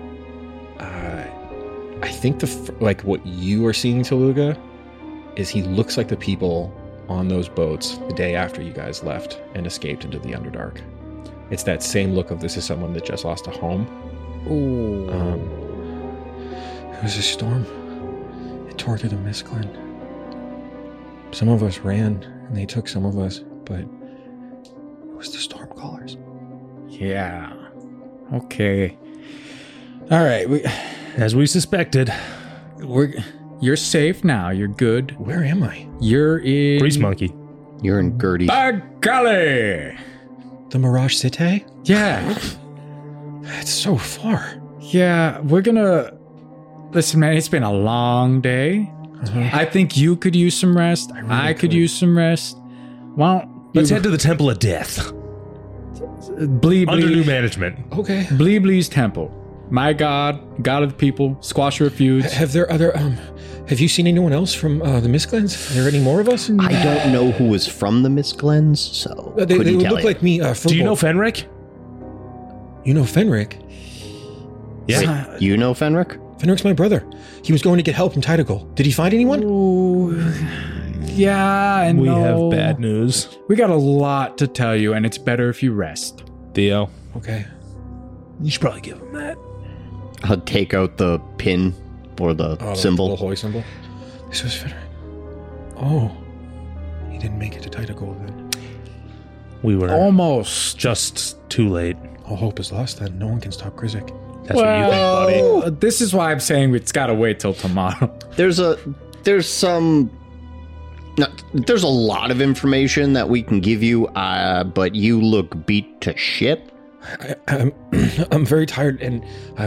I think what you are seeing, Taluga, is he looks like the people on those boats the day after you guys left and escaped into the Underdark. It's that same look of this is someone that just lost a home. Ooh. It was a storm. It tore through the Mistglen. Some of us ran, and they took some of us, but it was the Stormcallers. Yeah. Okay. All right. As we suspected. You're safe now. You're good. Where am I? You're in... Grease Monkey. You're in Gertie. By golly! The Mirage City? Yeah. It's so far. Yeah, we're gonna... Listen, man, it's been a long day. I think you could use some rest. I could use some rest. Well, Let's head to the Temple of Death. Under new management. Okay. Bleeblee's temple. My god, god of the people, squash your feuds. Have you seen anyone else from the Mistglens? Are there any more of us? I don't know who was from the Mistglens, so They couldn't would tell look you. like me. Do you know Fenric? You know Fenric? Yeah. Wait, you know Fenric? Fenric's my brother. He was going to get help from Tydagol. Did he find anyone? Ooh, yeah, and We no. have bad news. We got a lot to tell you, and it's better if you rest. Theo, Okay. you should probably give him that. I'll take out the pin or the The symbol. little Hoy symbol. This was Fenric. Oh. He didn't make it to Tydagol then. We were Almost. just too late. All hope is lost then. No one can stop Krizik. That's what you think, buddy. This is why I'm saying it's got to wait till tomorrow. There's a lot of information that we can give you, but you look beat to shit. I'm very tired, and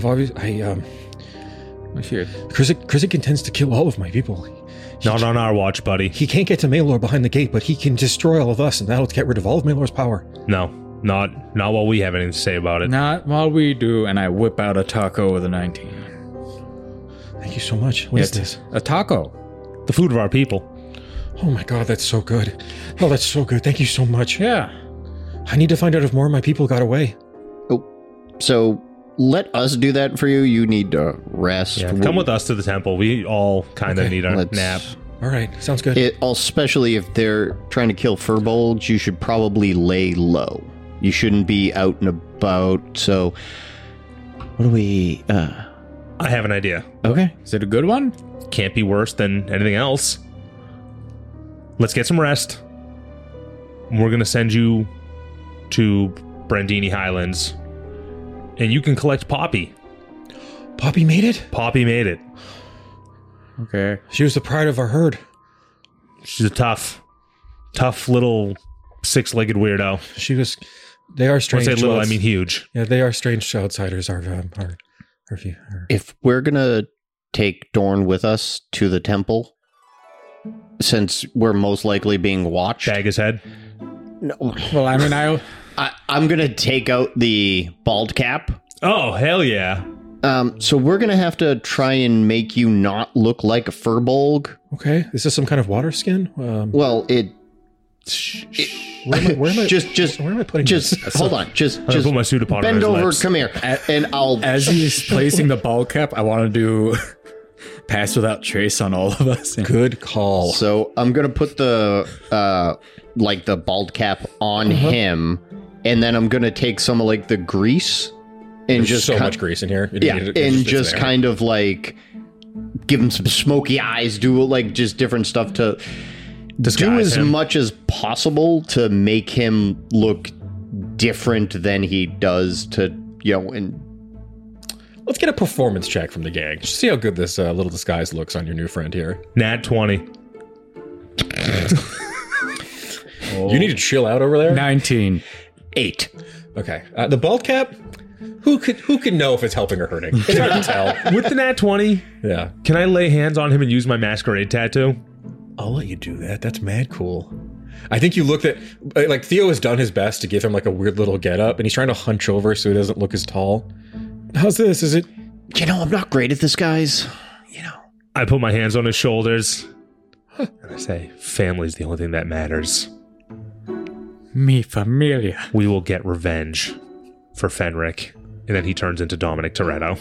Here. Krizik intends to kill all of my people. Not on our watch, buddy. He can't get to Maelor behind the gate, but he can destroy all of us, and that'll get rid of all of Maelor's power. No, not while we have anything to say about it. Not while we do, and I whip out a taco with a 19. Thank you so much. What is this? A taco. The food of our people. Oh my god, that's so good. Oh, that's so good. Thank you so much. Yeah. I need to find out if more of my people got away. So let us do that for you. You need to rest. Yeah, come with us to the temple. We all kind of need a let's- nap. All right, sounds good. Especially if they're trying to kill furbolgs, you should probably lay low. You shouldn't be out and about. So, what do we... I have an idea. Okay. Is it a good one? Can't be worse than anything else. Let's get some rest. We're going to send you to Brandini Highlands, and you can collect Poppy. Poppy made it? Poppy made it. Okay. She was the pride of our herd. She's a tough little six-legged weirdo. She was... They are When I strange. say little, to I us. mean huge. Yeah, they are strange to outsiders. Our If we're going to take Dorn with us to the temple, since we're most likely being watched... Shag his head. No, Well, I mean, I'm going to take out the bald cap. Oh, hell yeah. So we're going to have to try and make you not look like a furbolg. Okay, is this some kind of water skin? Well, Where am I? just where am I putting just this? hold on. Just put my pseudopod on bend his over. lips. Come here, and I'll. as he's placing the ball cap, I want to do pass without trace on all of us. Good call. So I'm gonna put the like the bald cap on him, and then I'm gonna take some of like the grease and There's just so kin- much grease in here. yeah, and just kind of like give him some smoky eyes. Do like just different stuff to do Disguise as him. much as possible to make him look different than he does to and Let's get a performance check from the gang. Just see how good this little disguise looks on your new friend here. Nat 20. You need to chill out over there. 19. 8. Okay, the bald cap. Who could know if it's helping or hurting? It's hard to tell. With the nat 20, Yeah, can I lay hands on him and use my masquerade tattoo? I'll let you do that. That's mad cool. I think you looked at like Theo has done his best to give him like a weird little get up, and he's trying to hunch over so he doesn't look as tall. How's this? Is it? I'm not great at this, guys. I put my hands on his shoulders. And I say, family's the only thing that matters. Mi familia. We will get revenge for Fenric. And then he turns into Dominic Toretto.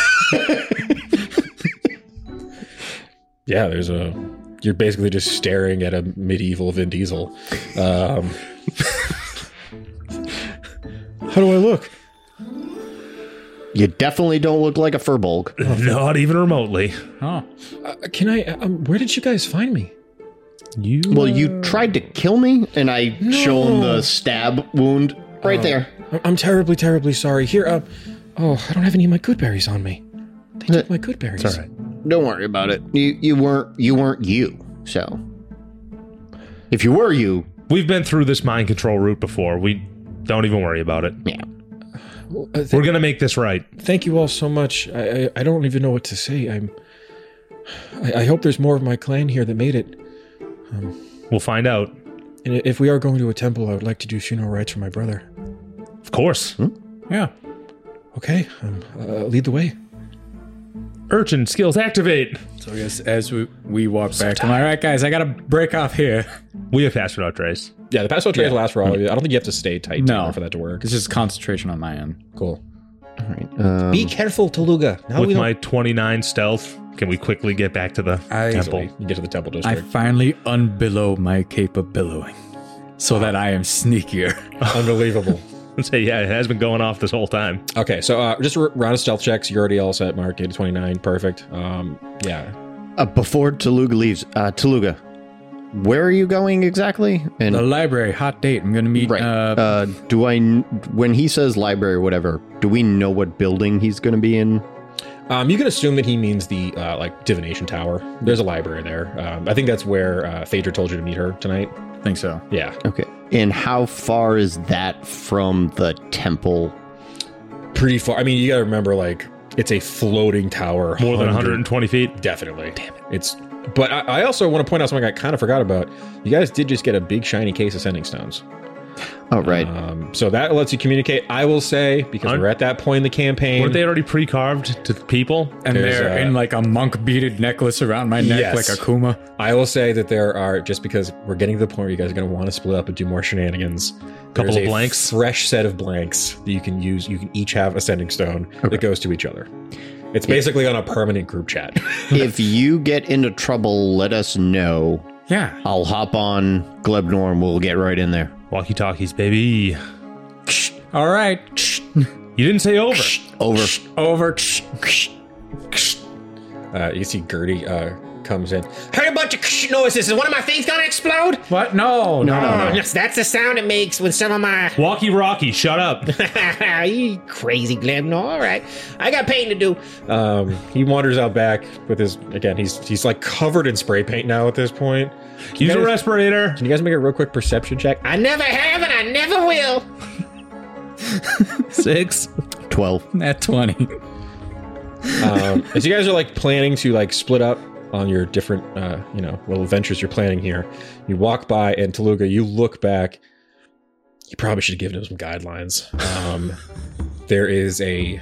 Yeah, you're basically just staring at a medieval Vin Diesel. How do I look? You definitely don't look like a furbolg. Not even remotely. Oh. Can I? Where did you guys find me? You Well, you tried to kill me, and I show him the stab wound right there. I'm terribly, terribly sorry. Here, I don't have any of my good berries on me. They took my good berries. It's all right. Don't worry about it. You weren't you. So, if you were you, We've been through this mind control route before. We don't even worry about it. yeah. Well, We're going to make this right. thank you all so much. I don't even know what to say. I hope there's more of my clan here that made it. We'll find out. And if we are going to a temple, I would like to do funeral rites for my brother. Of course. Yeah. Okay, lead the way. Urchin skills activate. So I guess as we walk back, I'm like, all right, guys, I got to break off here. We have passed without trace. Yeah, the password trays last for all of you. I don't think you have to stay tight No. together for that to work. It's just concentration on my end. Cool. All right. Be careful, Taluga. Now With we my 29 stealth, can we quickly get back to the temple? Easily. You get to the temple I district. finally unbillow my cape of billowing so that I am sneakier. Unbelievable. Say, yeah, it has been going off this whole time. Okay, so just a round of stealth checks. You're already all set, Mark. You 29. Perfect. Yeah. Before Taluga leaves, Taluga, where are you going exactly? And The library, hot date. I'm going to meet. right. When he says library or whatever, do we know what building he's going to be in? You can assume that he means the divination tower. There's a library there. I think that's where Phaedra told you to meet her tonight. I think so. Yeah. Okay. And how far is that from the temple? Pretty far. I mean, you got to remember, it's a floating tower. More than 120 feet. Definitely. Damn it. But I also want to point out something I kind of forgot about. You guys did just get a big shiny case of sending stones. Oh, right. So that lets you communicate. I will say, because we're at that point in the campaign. Weren't they already pre-carved to people? And There's, they're in like a monk beaded necklace around my neck, Yes. like a kuma. I will say that there are, just because we're getting to the point where you guys are going to want to split up and do more shenanigans. Couple there's of a blanks? Fresh set of blanks that you can use. You can each have a sending stone that goes to each other. It's basically on a permanent group chat. If you get into trouble, let us know. Yeah. I'll hop on Glebnor and we'll get right in there. Walkie-talkies, baby. All right. You didn't say over. Over. Over. You see Gertie comes in. Heard a bunch of noises. Is one of my things gonna explode? What? No. Oh, yes, that's the sound it makes when some of my... Walkie-Rocky, shut up. You crazy Glenn. No, all right. I got painting to do. He wanders out back with his, again, he's like covered in spray paint now at this point. Use a respirator. Can you guys make a real quick perception check? I never have and I never will. 6. 12. At 20. As you guys are like planning to like split up on your different, little adventures you're planning here, you walk by and Taluga, you look back. You probably should have given him some guidelines. There is a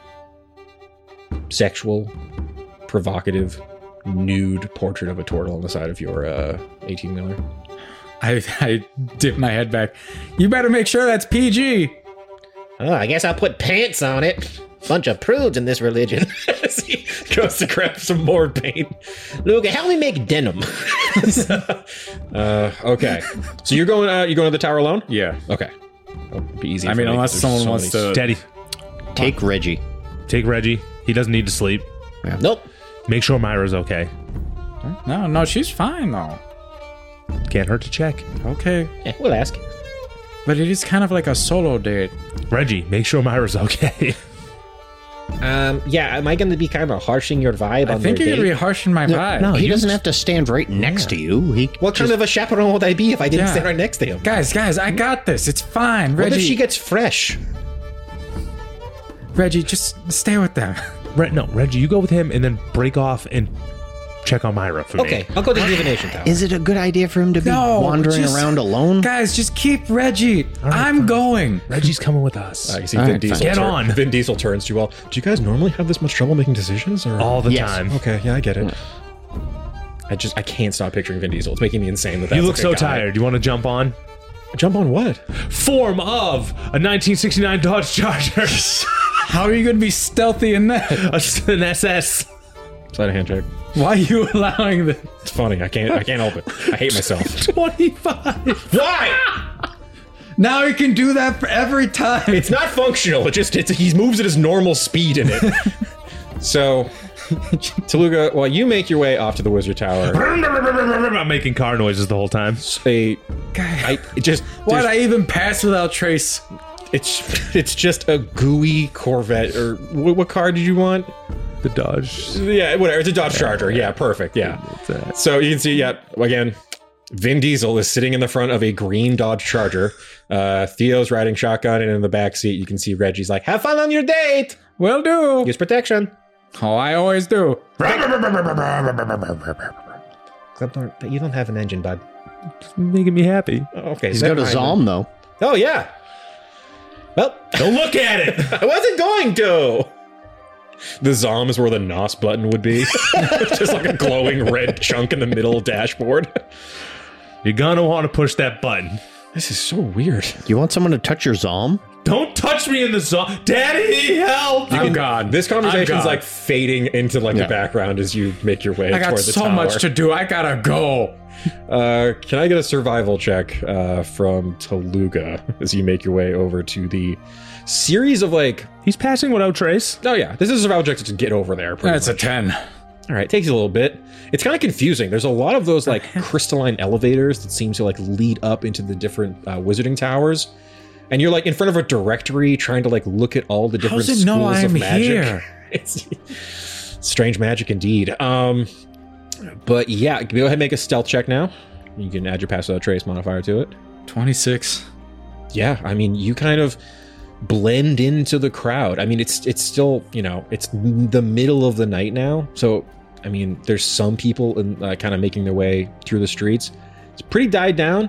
sexual, provocative, nude portrait of a turtle on the side of your 18-wheeler. I dip my head back. You better make sure that's PG. Oh, I guess I'll put pants on it. Bunch of prudes in this religion. He goes to grab some more paint. Luca, help me make denim. Okay, so you're going to the tower alone? Yeah. Okay, that'll be easy. I for mean, me, unless 'cause someone there's so wants many- to. Daddy, Take Reggie. take Reggie. He doesn't need to sleep. Nope. Make sure Myra's okay. No, she's fine though. Can't hurt to check. Okay. Yeah, we'll ask. But it is kind of like a solo date. Reggie, make sure Myra's okay. Yeah, am I going to be kind of harshing your vibe I on think their you're going to date? be harshing my vibe. No, he doesn't have to stand right next to you. He What kind of a chaperone would I be if I didn't Yeah. stand right next to him? Guys, I got this. It's fine. What Reggie, if she gets fresh? Reggie, just stay with them. Reggie, you go with him and then break off and check on Myra for me. Okay, I'll go to the divination tower. Is it a good idea for him to be wandering just- around alone? Guys, just keep Reggie. I'm going. Reggie's coming with us. You see All Vin right, Diesel. fine. Get on. Vin Diesel turns to you all. Do you guys normally have this much trouble making decisions? Or? All the Yes. time. Okay, yeah, I get it. I can't stop picturing Vin Diesel. It's making me insane that that's You look like a so guy. tired. You want to jump on? Jump on what? Form of a 1969 Dodge Charger. How are you going to be stealthy in that? An SS. Slide a handshake. Why are you allowing this? It's funny. I can't help it. I hate myself. 25. Why? Now he can do that for every time. It's not functional. He moves at his normal speed in it. So, Taluga, while you make your way off to the wizard tower, I'm making car noises the whole time. Why'd I even pass without Trace? It's just a gooey Corvette, or what car did you want? The Dodge. Yeah, whatever. It's a Dodge Charger. Yeah, perfect. Yeah. So you can see, again, Vin Diesel is sitting in the front of a green Dodge Charger. Theo's riding shotgun, and in the back seat, you can see Reggie's like, "Have fun on your date. Will do. Use protection. Oh, I always do. Glebnor, but you don't have an engine, bud. Making me happy. Okay, He's so got a never mind Zom, though. then. Oh, yeah. Well, Don't look at it. I wasn't going to. The Zom is where the NOS button would be. Just like a glowing red chunk in the middle dashboard. You're gonna want to push that button. This is so weird. You want someone to touch your Zom? Don't touch me in the zone. Daddy, help! I'm gone. This conversation's I'm gone. like fading into like the background as you make your way I got toward the so tower. much to do. I gotta go. Can I get a survival check from Taluga as you make your way over to the series of like... He's passing without trace. Oh yeah, this is a survival check to just get over there. pretty That's a much. 10. All right, takes you a little bit. It's kind of confusing. There's a lot of those like crystalline elevators that seem to like lead up into the different wizarding towers. And you're like in front of a directory trying to like look at all the different How's it schools know of I'm magic. here? It's strange magic indeed. But yeah, go ahead and make a stealth check now. You can add your pass without trace modifier to it. 26. Yeah, I mean, you kind of blend into the crowd. I mean, it's still, you know, it's the middle of the night now. So, I mean, there's some people in, kind of making their way through the streets. It's pretty died down.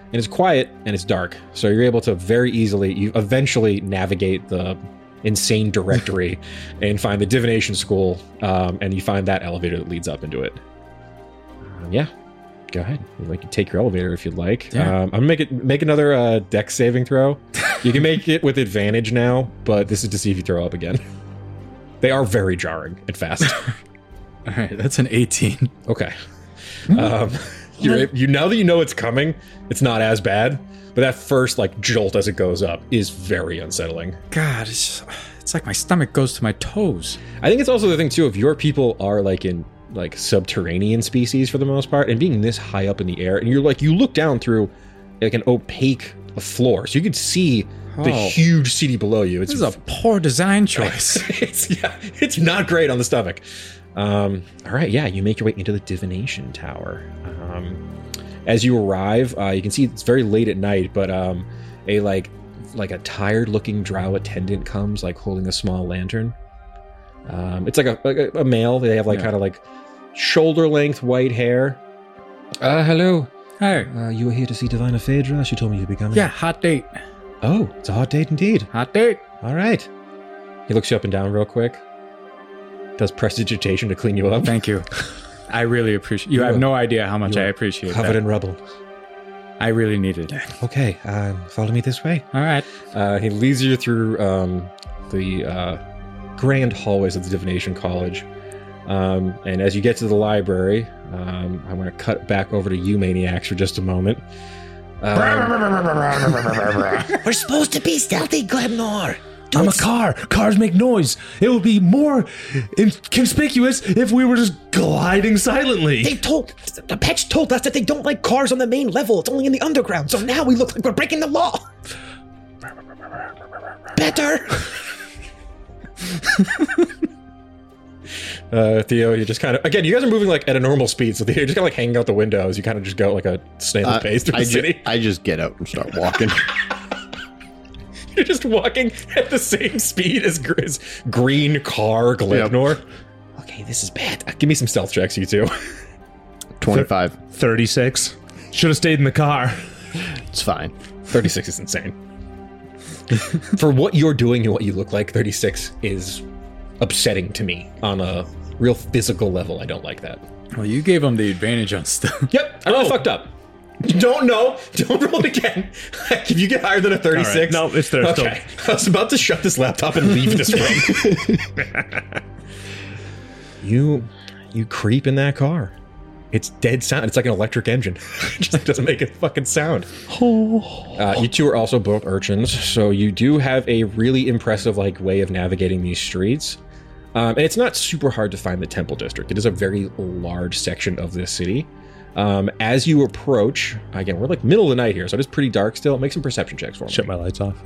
and it's quiet and it's dark. So you're able to very easily, you eventually navigate the insane directory and find the divination school, and you find that elevator that leads up into it. Yeah, go ahead. You can take your elevator if you'd like. Yeah. I'm gonna make another dex saving throw. You can make it with advantage now, but this is to see if you throw up again. They are very jarring and fast. All right, that's an 18. Okay. Now that you know it's coming, it's not as bad. But that first jolt as it goes up is very unsettling. God, it's like my stomach goes to my toes. I think it's also the thing too, if your people are in subterranean species for the most part, and being this high up in the air, and you're you look down through an opaque floor, so you could see the huge city below you. This is a poor design choice. It's not great on the stomach. All right, yeah, you make your way into the divination tower. As you arrive, you can see it's very late at night, but a tired-looking drow attendant comes, holding a small lantern. It's a male. They have shoulder-length white hair. Hello. Hey. You were here to see Divina Phaedra. She told me you'd be coming. Yeah, hot date. Oh, it's a hot date indeed. Hot date. All right. He looks you up and down real quick. Does prestidigitation to clean you up. Thank you. I really appreciate. You have no idea how much I appreciate Covered that. in rubble. I really needed it. Okay, follow me this way. All right. He leads you through the grand hallways of the Divination College. And as you get to the library, I'm going to cut back over to you maniacs for just a moment. We're supposed to be stealthy, Glebnor. I'm a car. Cars make noise. It would be more conspicuous if we were just gliding silently. The Petch told us that they don't like cars on the main level. It's only in the underground. So now we look like we're breaking the law. Better. Theo, you just kind of, again, you guys are moving at a normal speed, so you're just kind of hanging out the windows. You kind of just go a snail's pace through the city. I just get out and start walking. You're just walking at the same speed as green car Glebnor. Yep. Okay, this is bad. Give me some stealth checks, you two. 25. 36. Should have stayed in the car. It's fine. 36 is insane. For what you're doing and what you look like, 36 is upsetting to me on a real physical level. I don't like that. Well, you gave him the advantage on stuff. Yep, I really fucked up. Don't roll it again. If you get higher than a 36. Right. No, it's there. Okay. I was about to shut this laptop and leave this room. You creep in that car. It's dead sound. It's like an electric engine. It just doesn't make a fucking sound. You two are also both urchins, so you do have a really impressive way of navigating these streets. And it's not super hard to find the Temple District. It is a very large section of this city. As you approach, again, we're middle of the night here, so it is pretty dark still. Make some perception checks for me. Shut my lights off.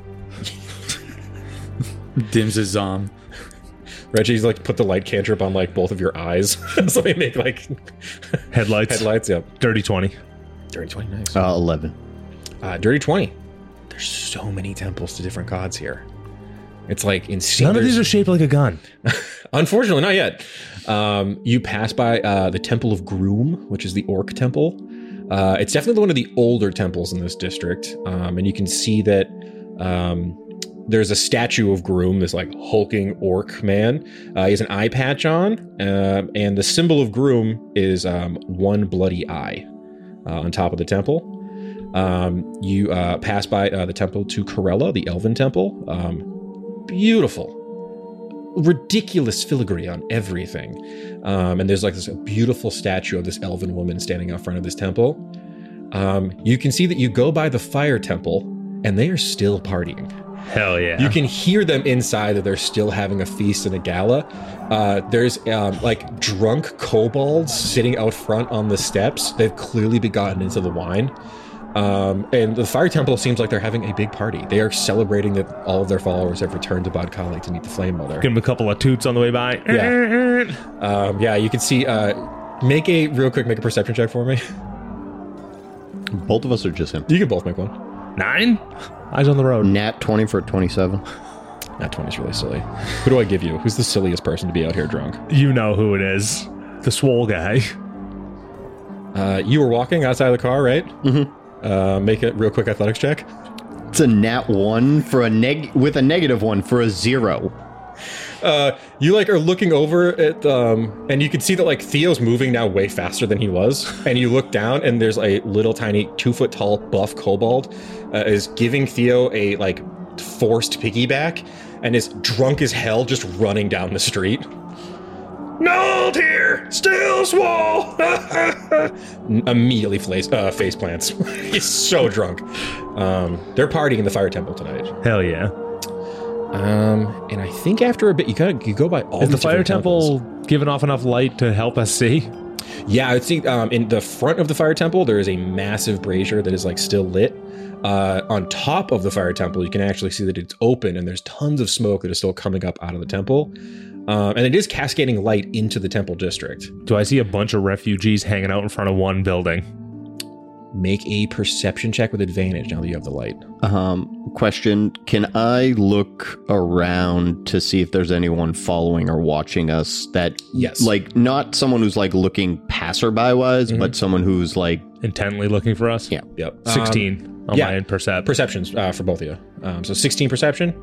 Dims his Reggie's put the light cantrip on both of your eyes. So they make headlights. Headlights, yep. Dirty 20. Dirty 20, nice. 11. Dirty 20. There's so many temples to different gods here. It's insane. None of these are shaped like a gun. Unfortunately, not yet. You pass by the Temple of Groom, which is the Orc Temple. It's definitely one of the older temples in this district. And you can see that there's a statue of Groom, this hulking orc man. He has an eye patch on, and the symbol of Groom is one bloody eye on top of the temple. You pass by the temple to Corella, the Elven Temple. Beautiful. Ridiculous filigree on everything. And there's this beautiful statue of this elven woman standing out front of this temple. You can see that you go by the Fire Temple, and they are still partying. Hell yeah. You can hear them inside that they're still having a feast and a gala. There's drunk kobolds sitting out front on the steps. They've clearly gotten into the wine. And the Fire Temple seems like they're having a big party. They are celebrating that all of their followers have returned to Bod Kali to meet the Flame Mother. Give them a couple of toots on the way by. Yeah. You can see, make a perception check for me. Both of us are just him. You can both make one. 9? Eyes on the road. Nat 20 for 27. Nat 20 is really silly. Who do I give you? Who's the silliest person to be out here drunk? You know who it is. The swole guy. You were walking outside of the car, right? Mm-hmm. Make a real quick athletics check. It's a nat 1 for a with a -1 for a 0. You like are looking over at and you can see that like Theo's moving now way faster than he was, and you look down and there's a little tiny 2 foot tall buff kobold is giving Theo a like forced piggyback and is drunk as hell just running down the street. Nold here, still swole. Immediately face plants. He's so drunk. They're partying in the Fire Temple tonight. Hell yeah. And I think after a bit, you go by all. Is the these fire different temple giving off enough light to help us see? Yeah, I see. In the front of the fire temple, there is a massive brazier that is like still lit. On top of the fire temple, you can actually see that it's open, and there's tons of smoke that is still coming up out of the temple. And it is cascading light into the temple district. Do I see a bunch of refugees hanging out in front of one building? Make a perception check with advantage now that you have the light. Question, can I look around to see if there's anyone following or watching us that, Yes. like, not someone who's, like, looking passerby-wise, but someone who's, like... Intently looking for us? Yeah. Yep. 16 on yeah. my percept. Perceptions for both of you. So 16 perception.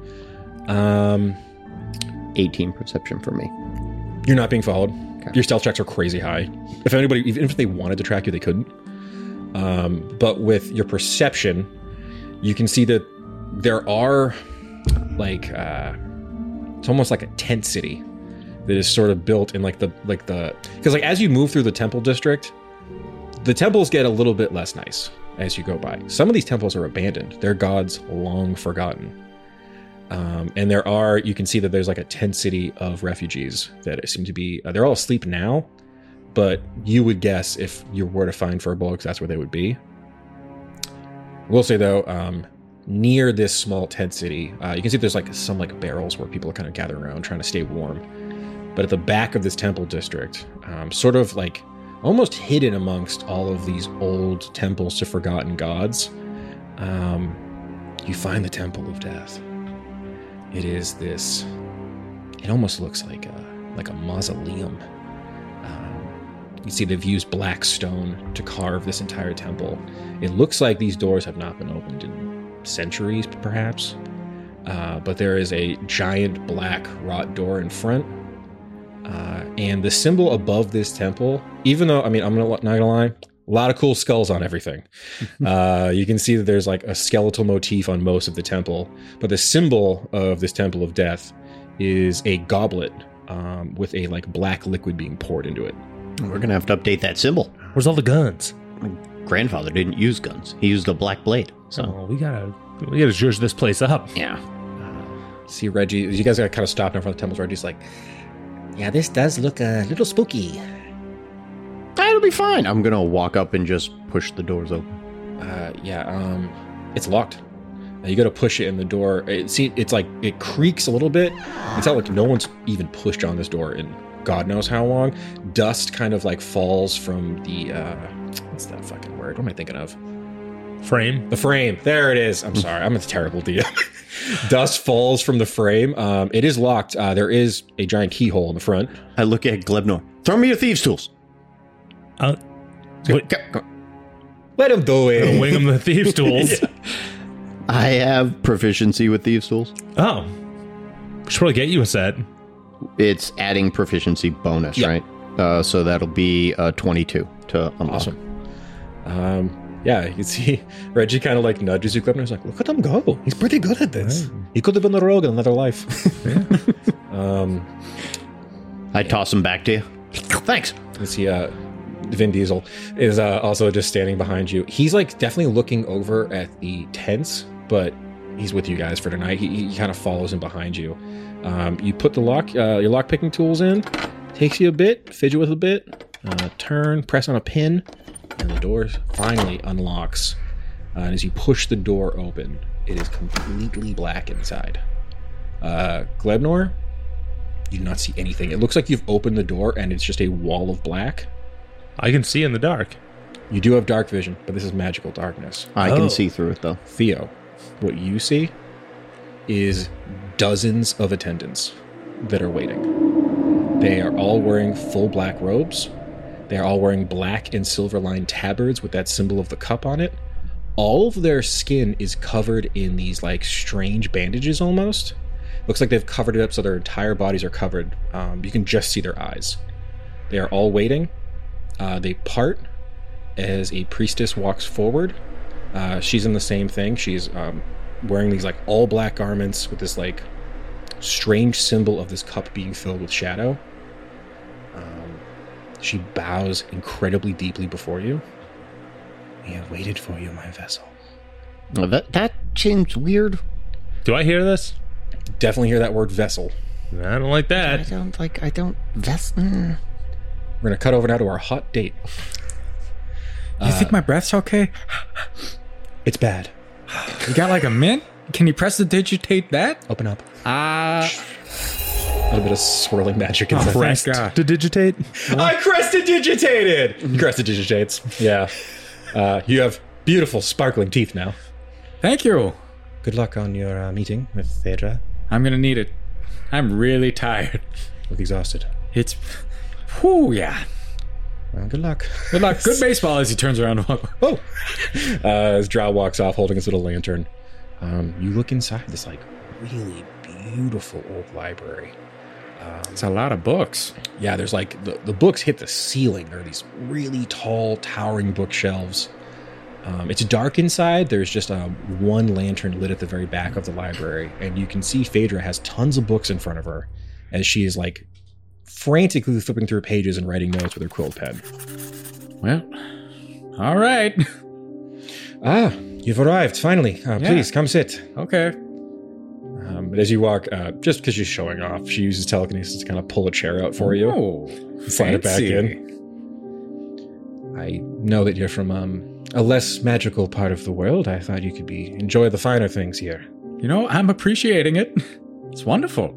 18 perception for me. You're not being followed. Okay. Your stealth checks are crazy high. If anybody, even if they wanted to track you, they couldn't. But with your perception, you can see that there are like it's almost like a tent city that is sort of built in because like as you move through the temple district, the temples get a little bit less nice as you go by. Some of these temples are abandoned; their gods long forgotten. And you can see that there's like a tent city of refugees that seem to be, they're all asleep now, but you would guess if you were to find Furbolgs, that's where they would be. I will say though, near this small tent city, you can see there's like some like barrels where people are kind of gathering around trying to stay warm. But at the back of this temple district, sort of like almost hidden amongst all of these old temples to forgotten gods, you find the Temple of Death. It is this. It almost looks like a mausoleum. You see they've used black stone to carve this entire temple. It looks like these doors have not been opened in centuries, perhaps. But there is a giant black wrought door in front. And the symbol above this temple, even though, I mean, I'm not gonna lie, a lot of cool skulls on everything. You can see that there's like a skeletal motif on most of the temple, but the symbol of this Temple of Death is a goblet with a like black liquid being poured into it. We're gonna have to update that symbol. Where's all the guns? My grandfather didn't use guns. He used a black blade. So Oh, we gotta zhuzh this place up. yeah. See Reggie, you guys got kind of stopped in front of the temples. Reggie's like, Yeah, this does look a little spooky. It'll be fine. I'm gonna walk up and just push the doors open. it's locked. You got to push it in the door. It's like it creaks a little bit. It's not like no one's even pushed on this door in God knows how long. Dust kind of like falls from the what's that fucking word? What am I thinking of? Frame. The frame. There it is. I'm sorry. I'm a terrible DM. Dust falls from the frame. It is locked. There is a giant keyhole in the front. I look at Glebnor. Throw me your thieves' tools. Wait, Let him do it. wing them the thieves' tools. I have proficiency with thieves' tools. Oh. Should probably get you a set. It's adding proficiency bonus, Yeah. right? So that'll be 22 to unlock. Awesome. Yeah, you can see Reggie kind of like nudges you, Clipper. He's like, look at him go. He's pretty good at this. He could have been a rogue in another life. I toss him back to you. Thanks. You see Vin Diesel is also just standing behind you. He's like definitely looking over at the tents, but he's with you guys for tonight. He kind of follows in behind you. You put the your lock picking tools in. Takes you a bit, fidget with a bit, turn, press on a pin, and the door finally unlocks. And as you push the door open, it is completely black inside. Glebnor, you do not see anything. It looks like you've opened the door and it's just a wall of black. I can see in the dark. You do have dark vision, but this is magical darkness. I can see through it, though. Theo, what you see is dozens of attendants that are waiting. They are all wearing full black robes. They are all wearing black and silver lined tabards with that symbol of the cup on it. all of their skin is covered in these like strange bandages almost. Looks like they've covered it up so their entire bodies are covered. You can just see their eyes. They are all waiting. They part as a priestess walks forward. She's in the same thing. She's wearing these like all black garments with this like strange symbol of this cup being filled with shadow. She bows incredibly deeply before you. We have waited for you, my vessel. Well, that seems weird. Do I hear this? Definitely hear that word vessel. I don't like that. We're gonna cut over now to our hot date. You think my breath's okay? It's bad. You got like a mint? Can you prestidigitate that? Open up. Ah. A little bit of swirling magic inside. Thank God. To digitate? I crestidigitated! Crestidigitates. Yeah. You have beautiful, sparkling teeth now. Thank you. Good luck on your meeting with Phaedra. I'm gonna need it. I'm really tired. Look exhausted. It's... Whew, yeah. Well, good luck. Good luck. Good baseball as he turns around to walk. Oh! As Drow walks off holding his little lantern, you look inside this, like, really beautiful old library. It's a lot of books. Yeah, there's like, the books hit the ceiling. There are these really tall, towering bookshelves. It's dark inside. There's just one lantern lit at the very back of the library, and you can see Phaedra has tons of books in front of her as she is, like, frantically flipping through pages and writing notes with her quill pen. Well, all right. Ah, you've arrived, finally. Please, come sit. Okay. But as you walk, just because she's showing off, she uses telekinesis to kind of pull a chair out for you. Oh, Slide it back fancy. in. I know that you're from a less magical part of the world. I thought you could enjoy the finer things here. You know, I'm appreciating it. It's wonderful.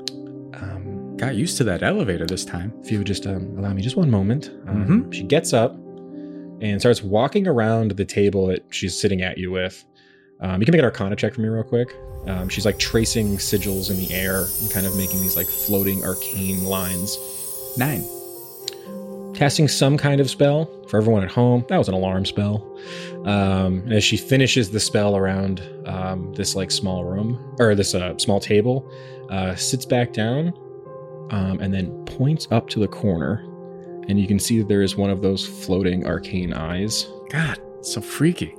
Got used to that elevator this time. If you would just allow me just one moment. Mhm. She gets up and starts walking around the table that she's sitting at you with. You can make an Arcana check for me real quick. She's like tracing sigils in the air and kind of making these like floating arcane lines. 9. Casting some kind of spell for everyone at home. That was an alarm spell. As she finishes the spell around this like small room or this small table, sits back down and then points up to the corner, and you can see that there is one of those floating arcane eyes. God, so freaky.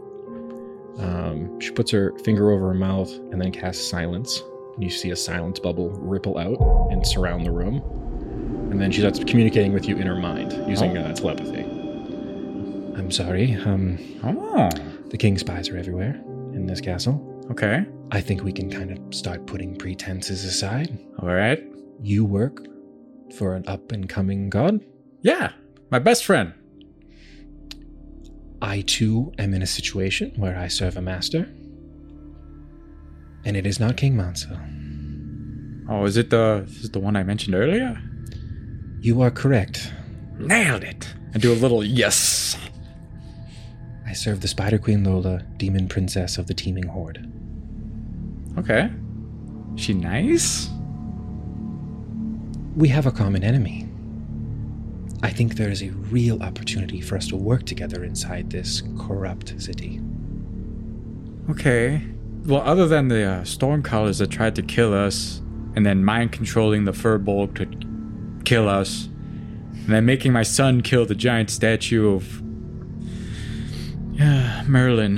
She puts her finger over her mouth and then casts silence. And you see a silence bubble ripple out and surround the room. And then she starts communicating with you in her mind using telepathy. I'm sorry. The king's spies are everywhere in this castle. Okay. I think we can kind of start putting pretenses aside. All right. You work for an up-and-coming god. Yeah, my best friend. I, too, am in a situation where I serve a master. And it is not King Manso. Oh, is it the one I mentioned earlier? You are correct. Nailed it. And do a little yes. I serve the Spider Queen Lola, demon princess of the teeming horde. Okay. She nice? We have a common enemy. I think there is a real opportunity for us to work together inside this corrupt city. Okay. Well, other than the Stormcallers that tried to kill us, and then mind controlling the Furbolg to kill us, and then making my son kill the giant statue of Merlin.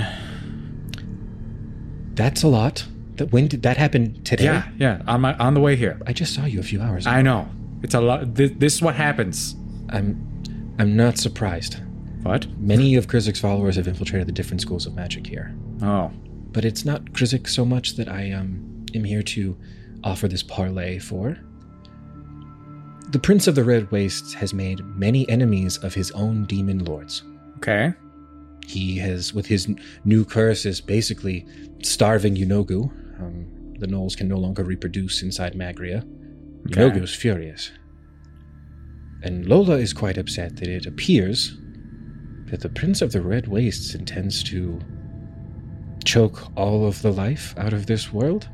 That's a lot. When did that happen? Today? Yeah. On the way here. I just saw you a few hours ago. I know. It's a lot. This is what happens. I'm not surprised. What? Many of Krizik's followers have infiltrated the different schools of magic here. Oh. But it's not Krizik so much that I am here to offer this parlay for. The Prince of the Red Wastes has made many enemies of his own demon lords. Okay. He has, with his new curse, is basically starving Yunogu. The gnolls can no longer reproduce inside Magria. Okay. Yunogu is furious. And Lola is quite upset that it appears that the Prince of the Red Wastes intends to choke all of the life out of this world.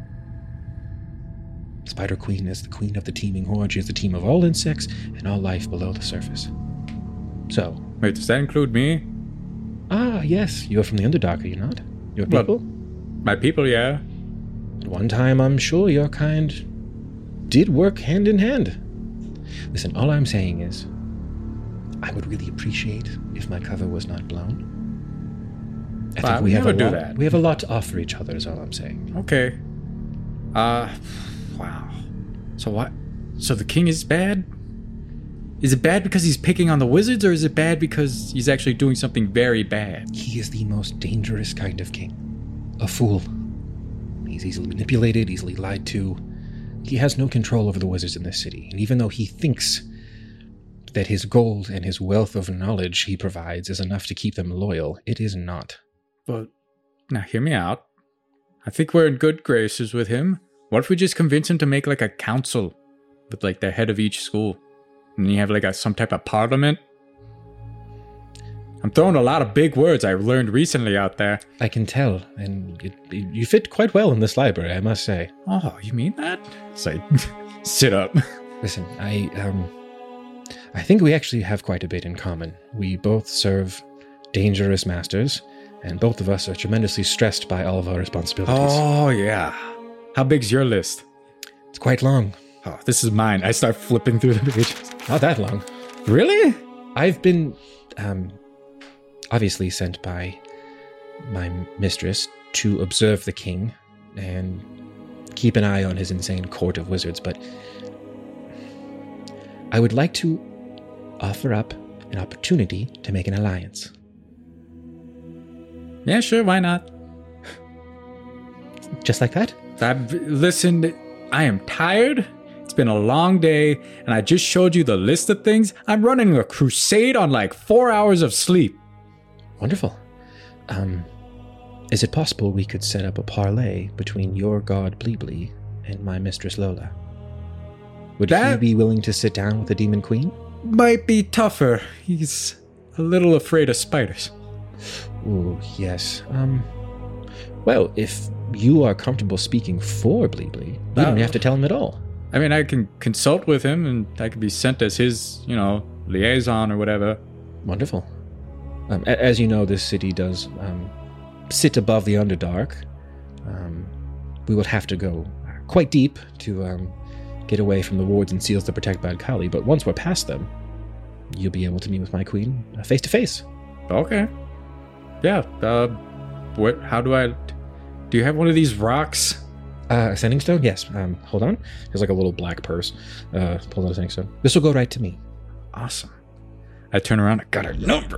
Spider Queen is the queen of the teeming horde. She is the team of all insects and all life below the surface. So... Wait, does that include me? yes, you're from the Underdark, are you not? Your Well- people? My people, yeah. At one time, I'm sure your kind did work hand in hand. Listen, all I'm saying is, I would really appreciate if my cover was not blown. I Well, think we we have never a do lot. that. We have a lot to offer each other. Is all I'm saying. Okay. Wow. So what? So the king is bad? Is it bad because he's picking on the wizards, or is it bad because he's actually doing something very bad? He is the most dangerous kind of king. A fool. He's easily manipulated, easily lied to. He has no control over the wizards in this city, and even though he thinks that his gold and his wealth of knowledge he provides is enough to keep them loyal, it is not. But now hear me out. I think we're in good graces with him. What if we just convince him to make like a council with like the head of each school? And you have like some type of parliament? I'm throwing a lot of big words I learned recently out there. I can tell, and you fit quite well in this library, I must say. Oh, you mean that? Say, sit up. Listen, I think we actually have quite a bit in common. We both serve dangerous masters, and both of us are tremendously stressed by all of our responsibilities. Oh, yeah. How big's your list? It's quite long. Oh, this is mine. I start flipping through the pages. Not that long. Really? I've been, obviously sent by my mistress to observe the king and keep an eye on his insane court of wizards, but I would like to offer up an opportunity to make an alliance. Yeah, sure. Why not? Just like that? Listen, I am tired. It's been a long day, and I just showed you the list of things. I'm running a crusade on like 4 hours of sleep. Wonderful. Is it possible we could set up a parlay between your god Bleebly and my mistress Lola? Would he That- be willing to sit down with the Demon Queen? Might be tougher. He's a little afraid of spiders. Ooh, yes. Well, if you are comfortable speaking for Bleebly, you don't have to tell him at all. I mean, I can consult with him, and I could be sent as his, liaison or whatever. Wonderful. As you know, this city does sit above the Underdark. We will have to go quite deep to get away from the wards and seals that protect Bad Kali, but once we're past them, you'll be able to meet with my queen face to face. Okay. Yeah. How do you have one of these rocks? A sending stone? Yes. Hold on. There's like a little black purse. Pull out a sending stone. This will go right to me. Awesome. I turn around, I got her number.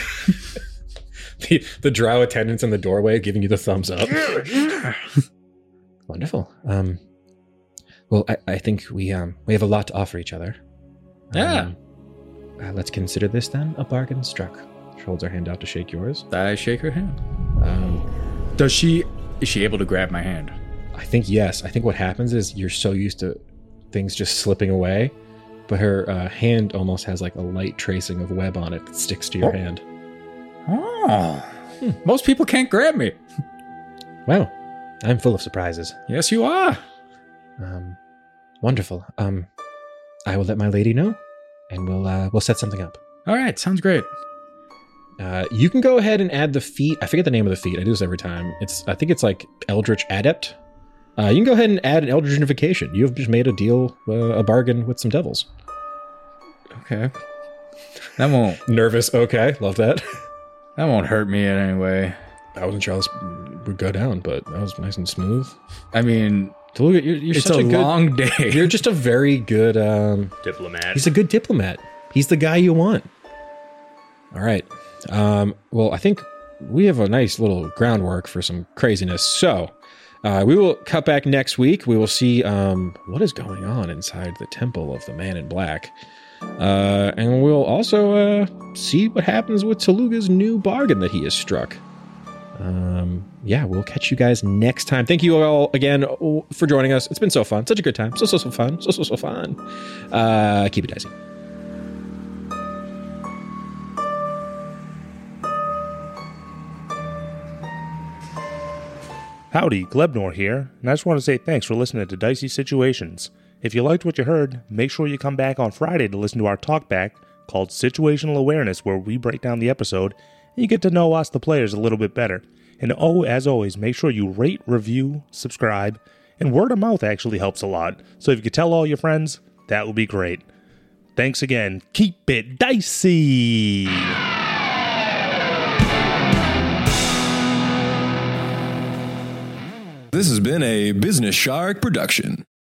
the drow attendants in the doorway giving you the thumbs up. Wonderful. Well, I think we have a lot to offer each other. Yeah. Let's consider this then a bargain struck. She holds her hand out to shake yours. I shake her hand. Is she able to grab my hand? I think yes. I think what happens is you're so used to things just slipping away, but her hand almost has like a light tracing of web on it that sticks to your hand. Oh. Most people can't grab me. Wow. I'm full of surprises. Yes, you are. Wonderful. I will let my lady know, and we'll set something up. All right, sounds great. You can go ahead and add the feat. I forget the name of the feat. I do this every time. I think it's like Eldritch Adept. You can go ahead and add an Eldritch Unification. You have just made a deal, a bargain with some devils. Okay. That won't Nervous. Okay, love that. hurt me in any way. I wasn't sure this would go down, but that was nice and smooth. I mean, Look, you're it's such a good, long day. You're just a very good. Diplomat. He's a good diplomat. He's the guy you want. All right. Well, I think we have a nice little groundwork for some craziness. So we will cut back next week. We will see what is going on inside the temple of the Man in Black. And we'll also see what happens with Taluga's new bargain that he has struck. Yeah, we'll catch you guys next time. Thank you all again for joining us. It's been so fun. Such a good time. So fun. So fun. Keep it dicey. Howdy, Glebnor here, and I just want to say thanks for listening to Dicey Situations. If you liked what you heard, make sure you come back on Friday to listen to our talkback called Situational Awareness, where we break down the episode You get to know us, the players, a little bit better. And as always, make sure you rate, review, subscribe, and word of mouth actually helps a lot. So if you could tell all your friends, that would be great. Thanks again. Keep it dicey. This has been a Business Shark production.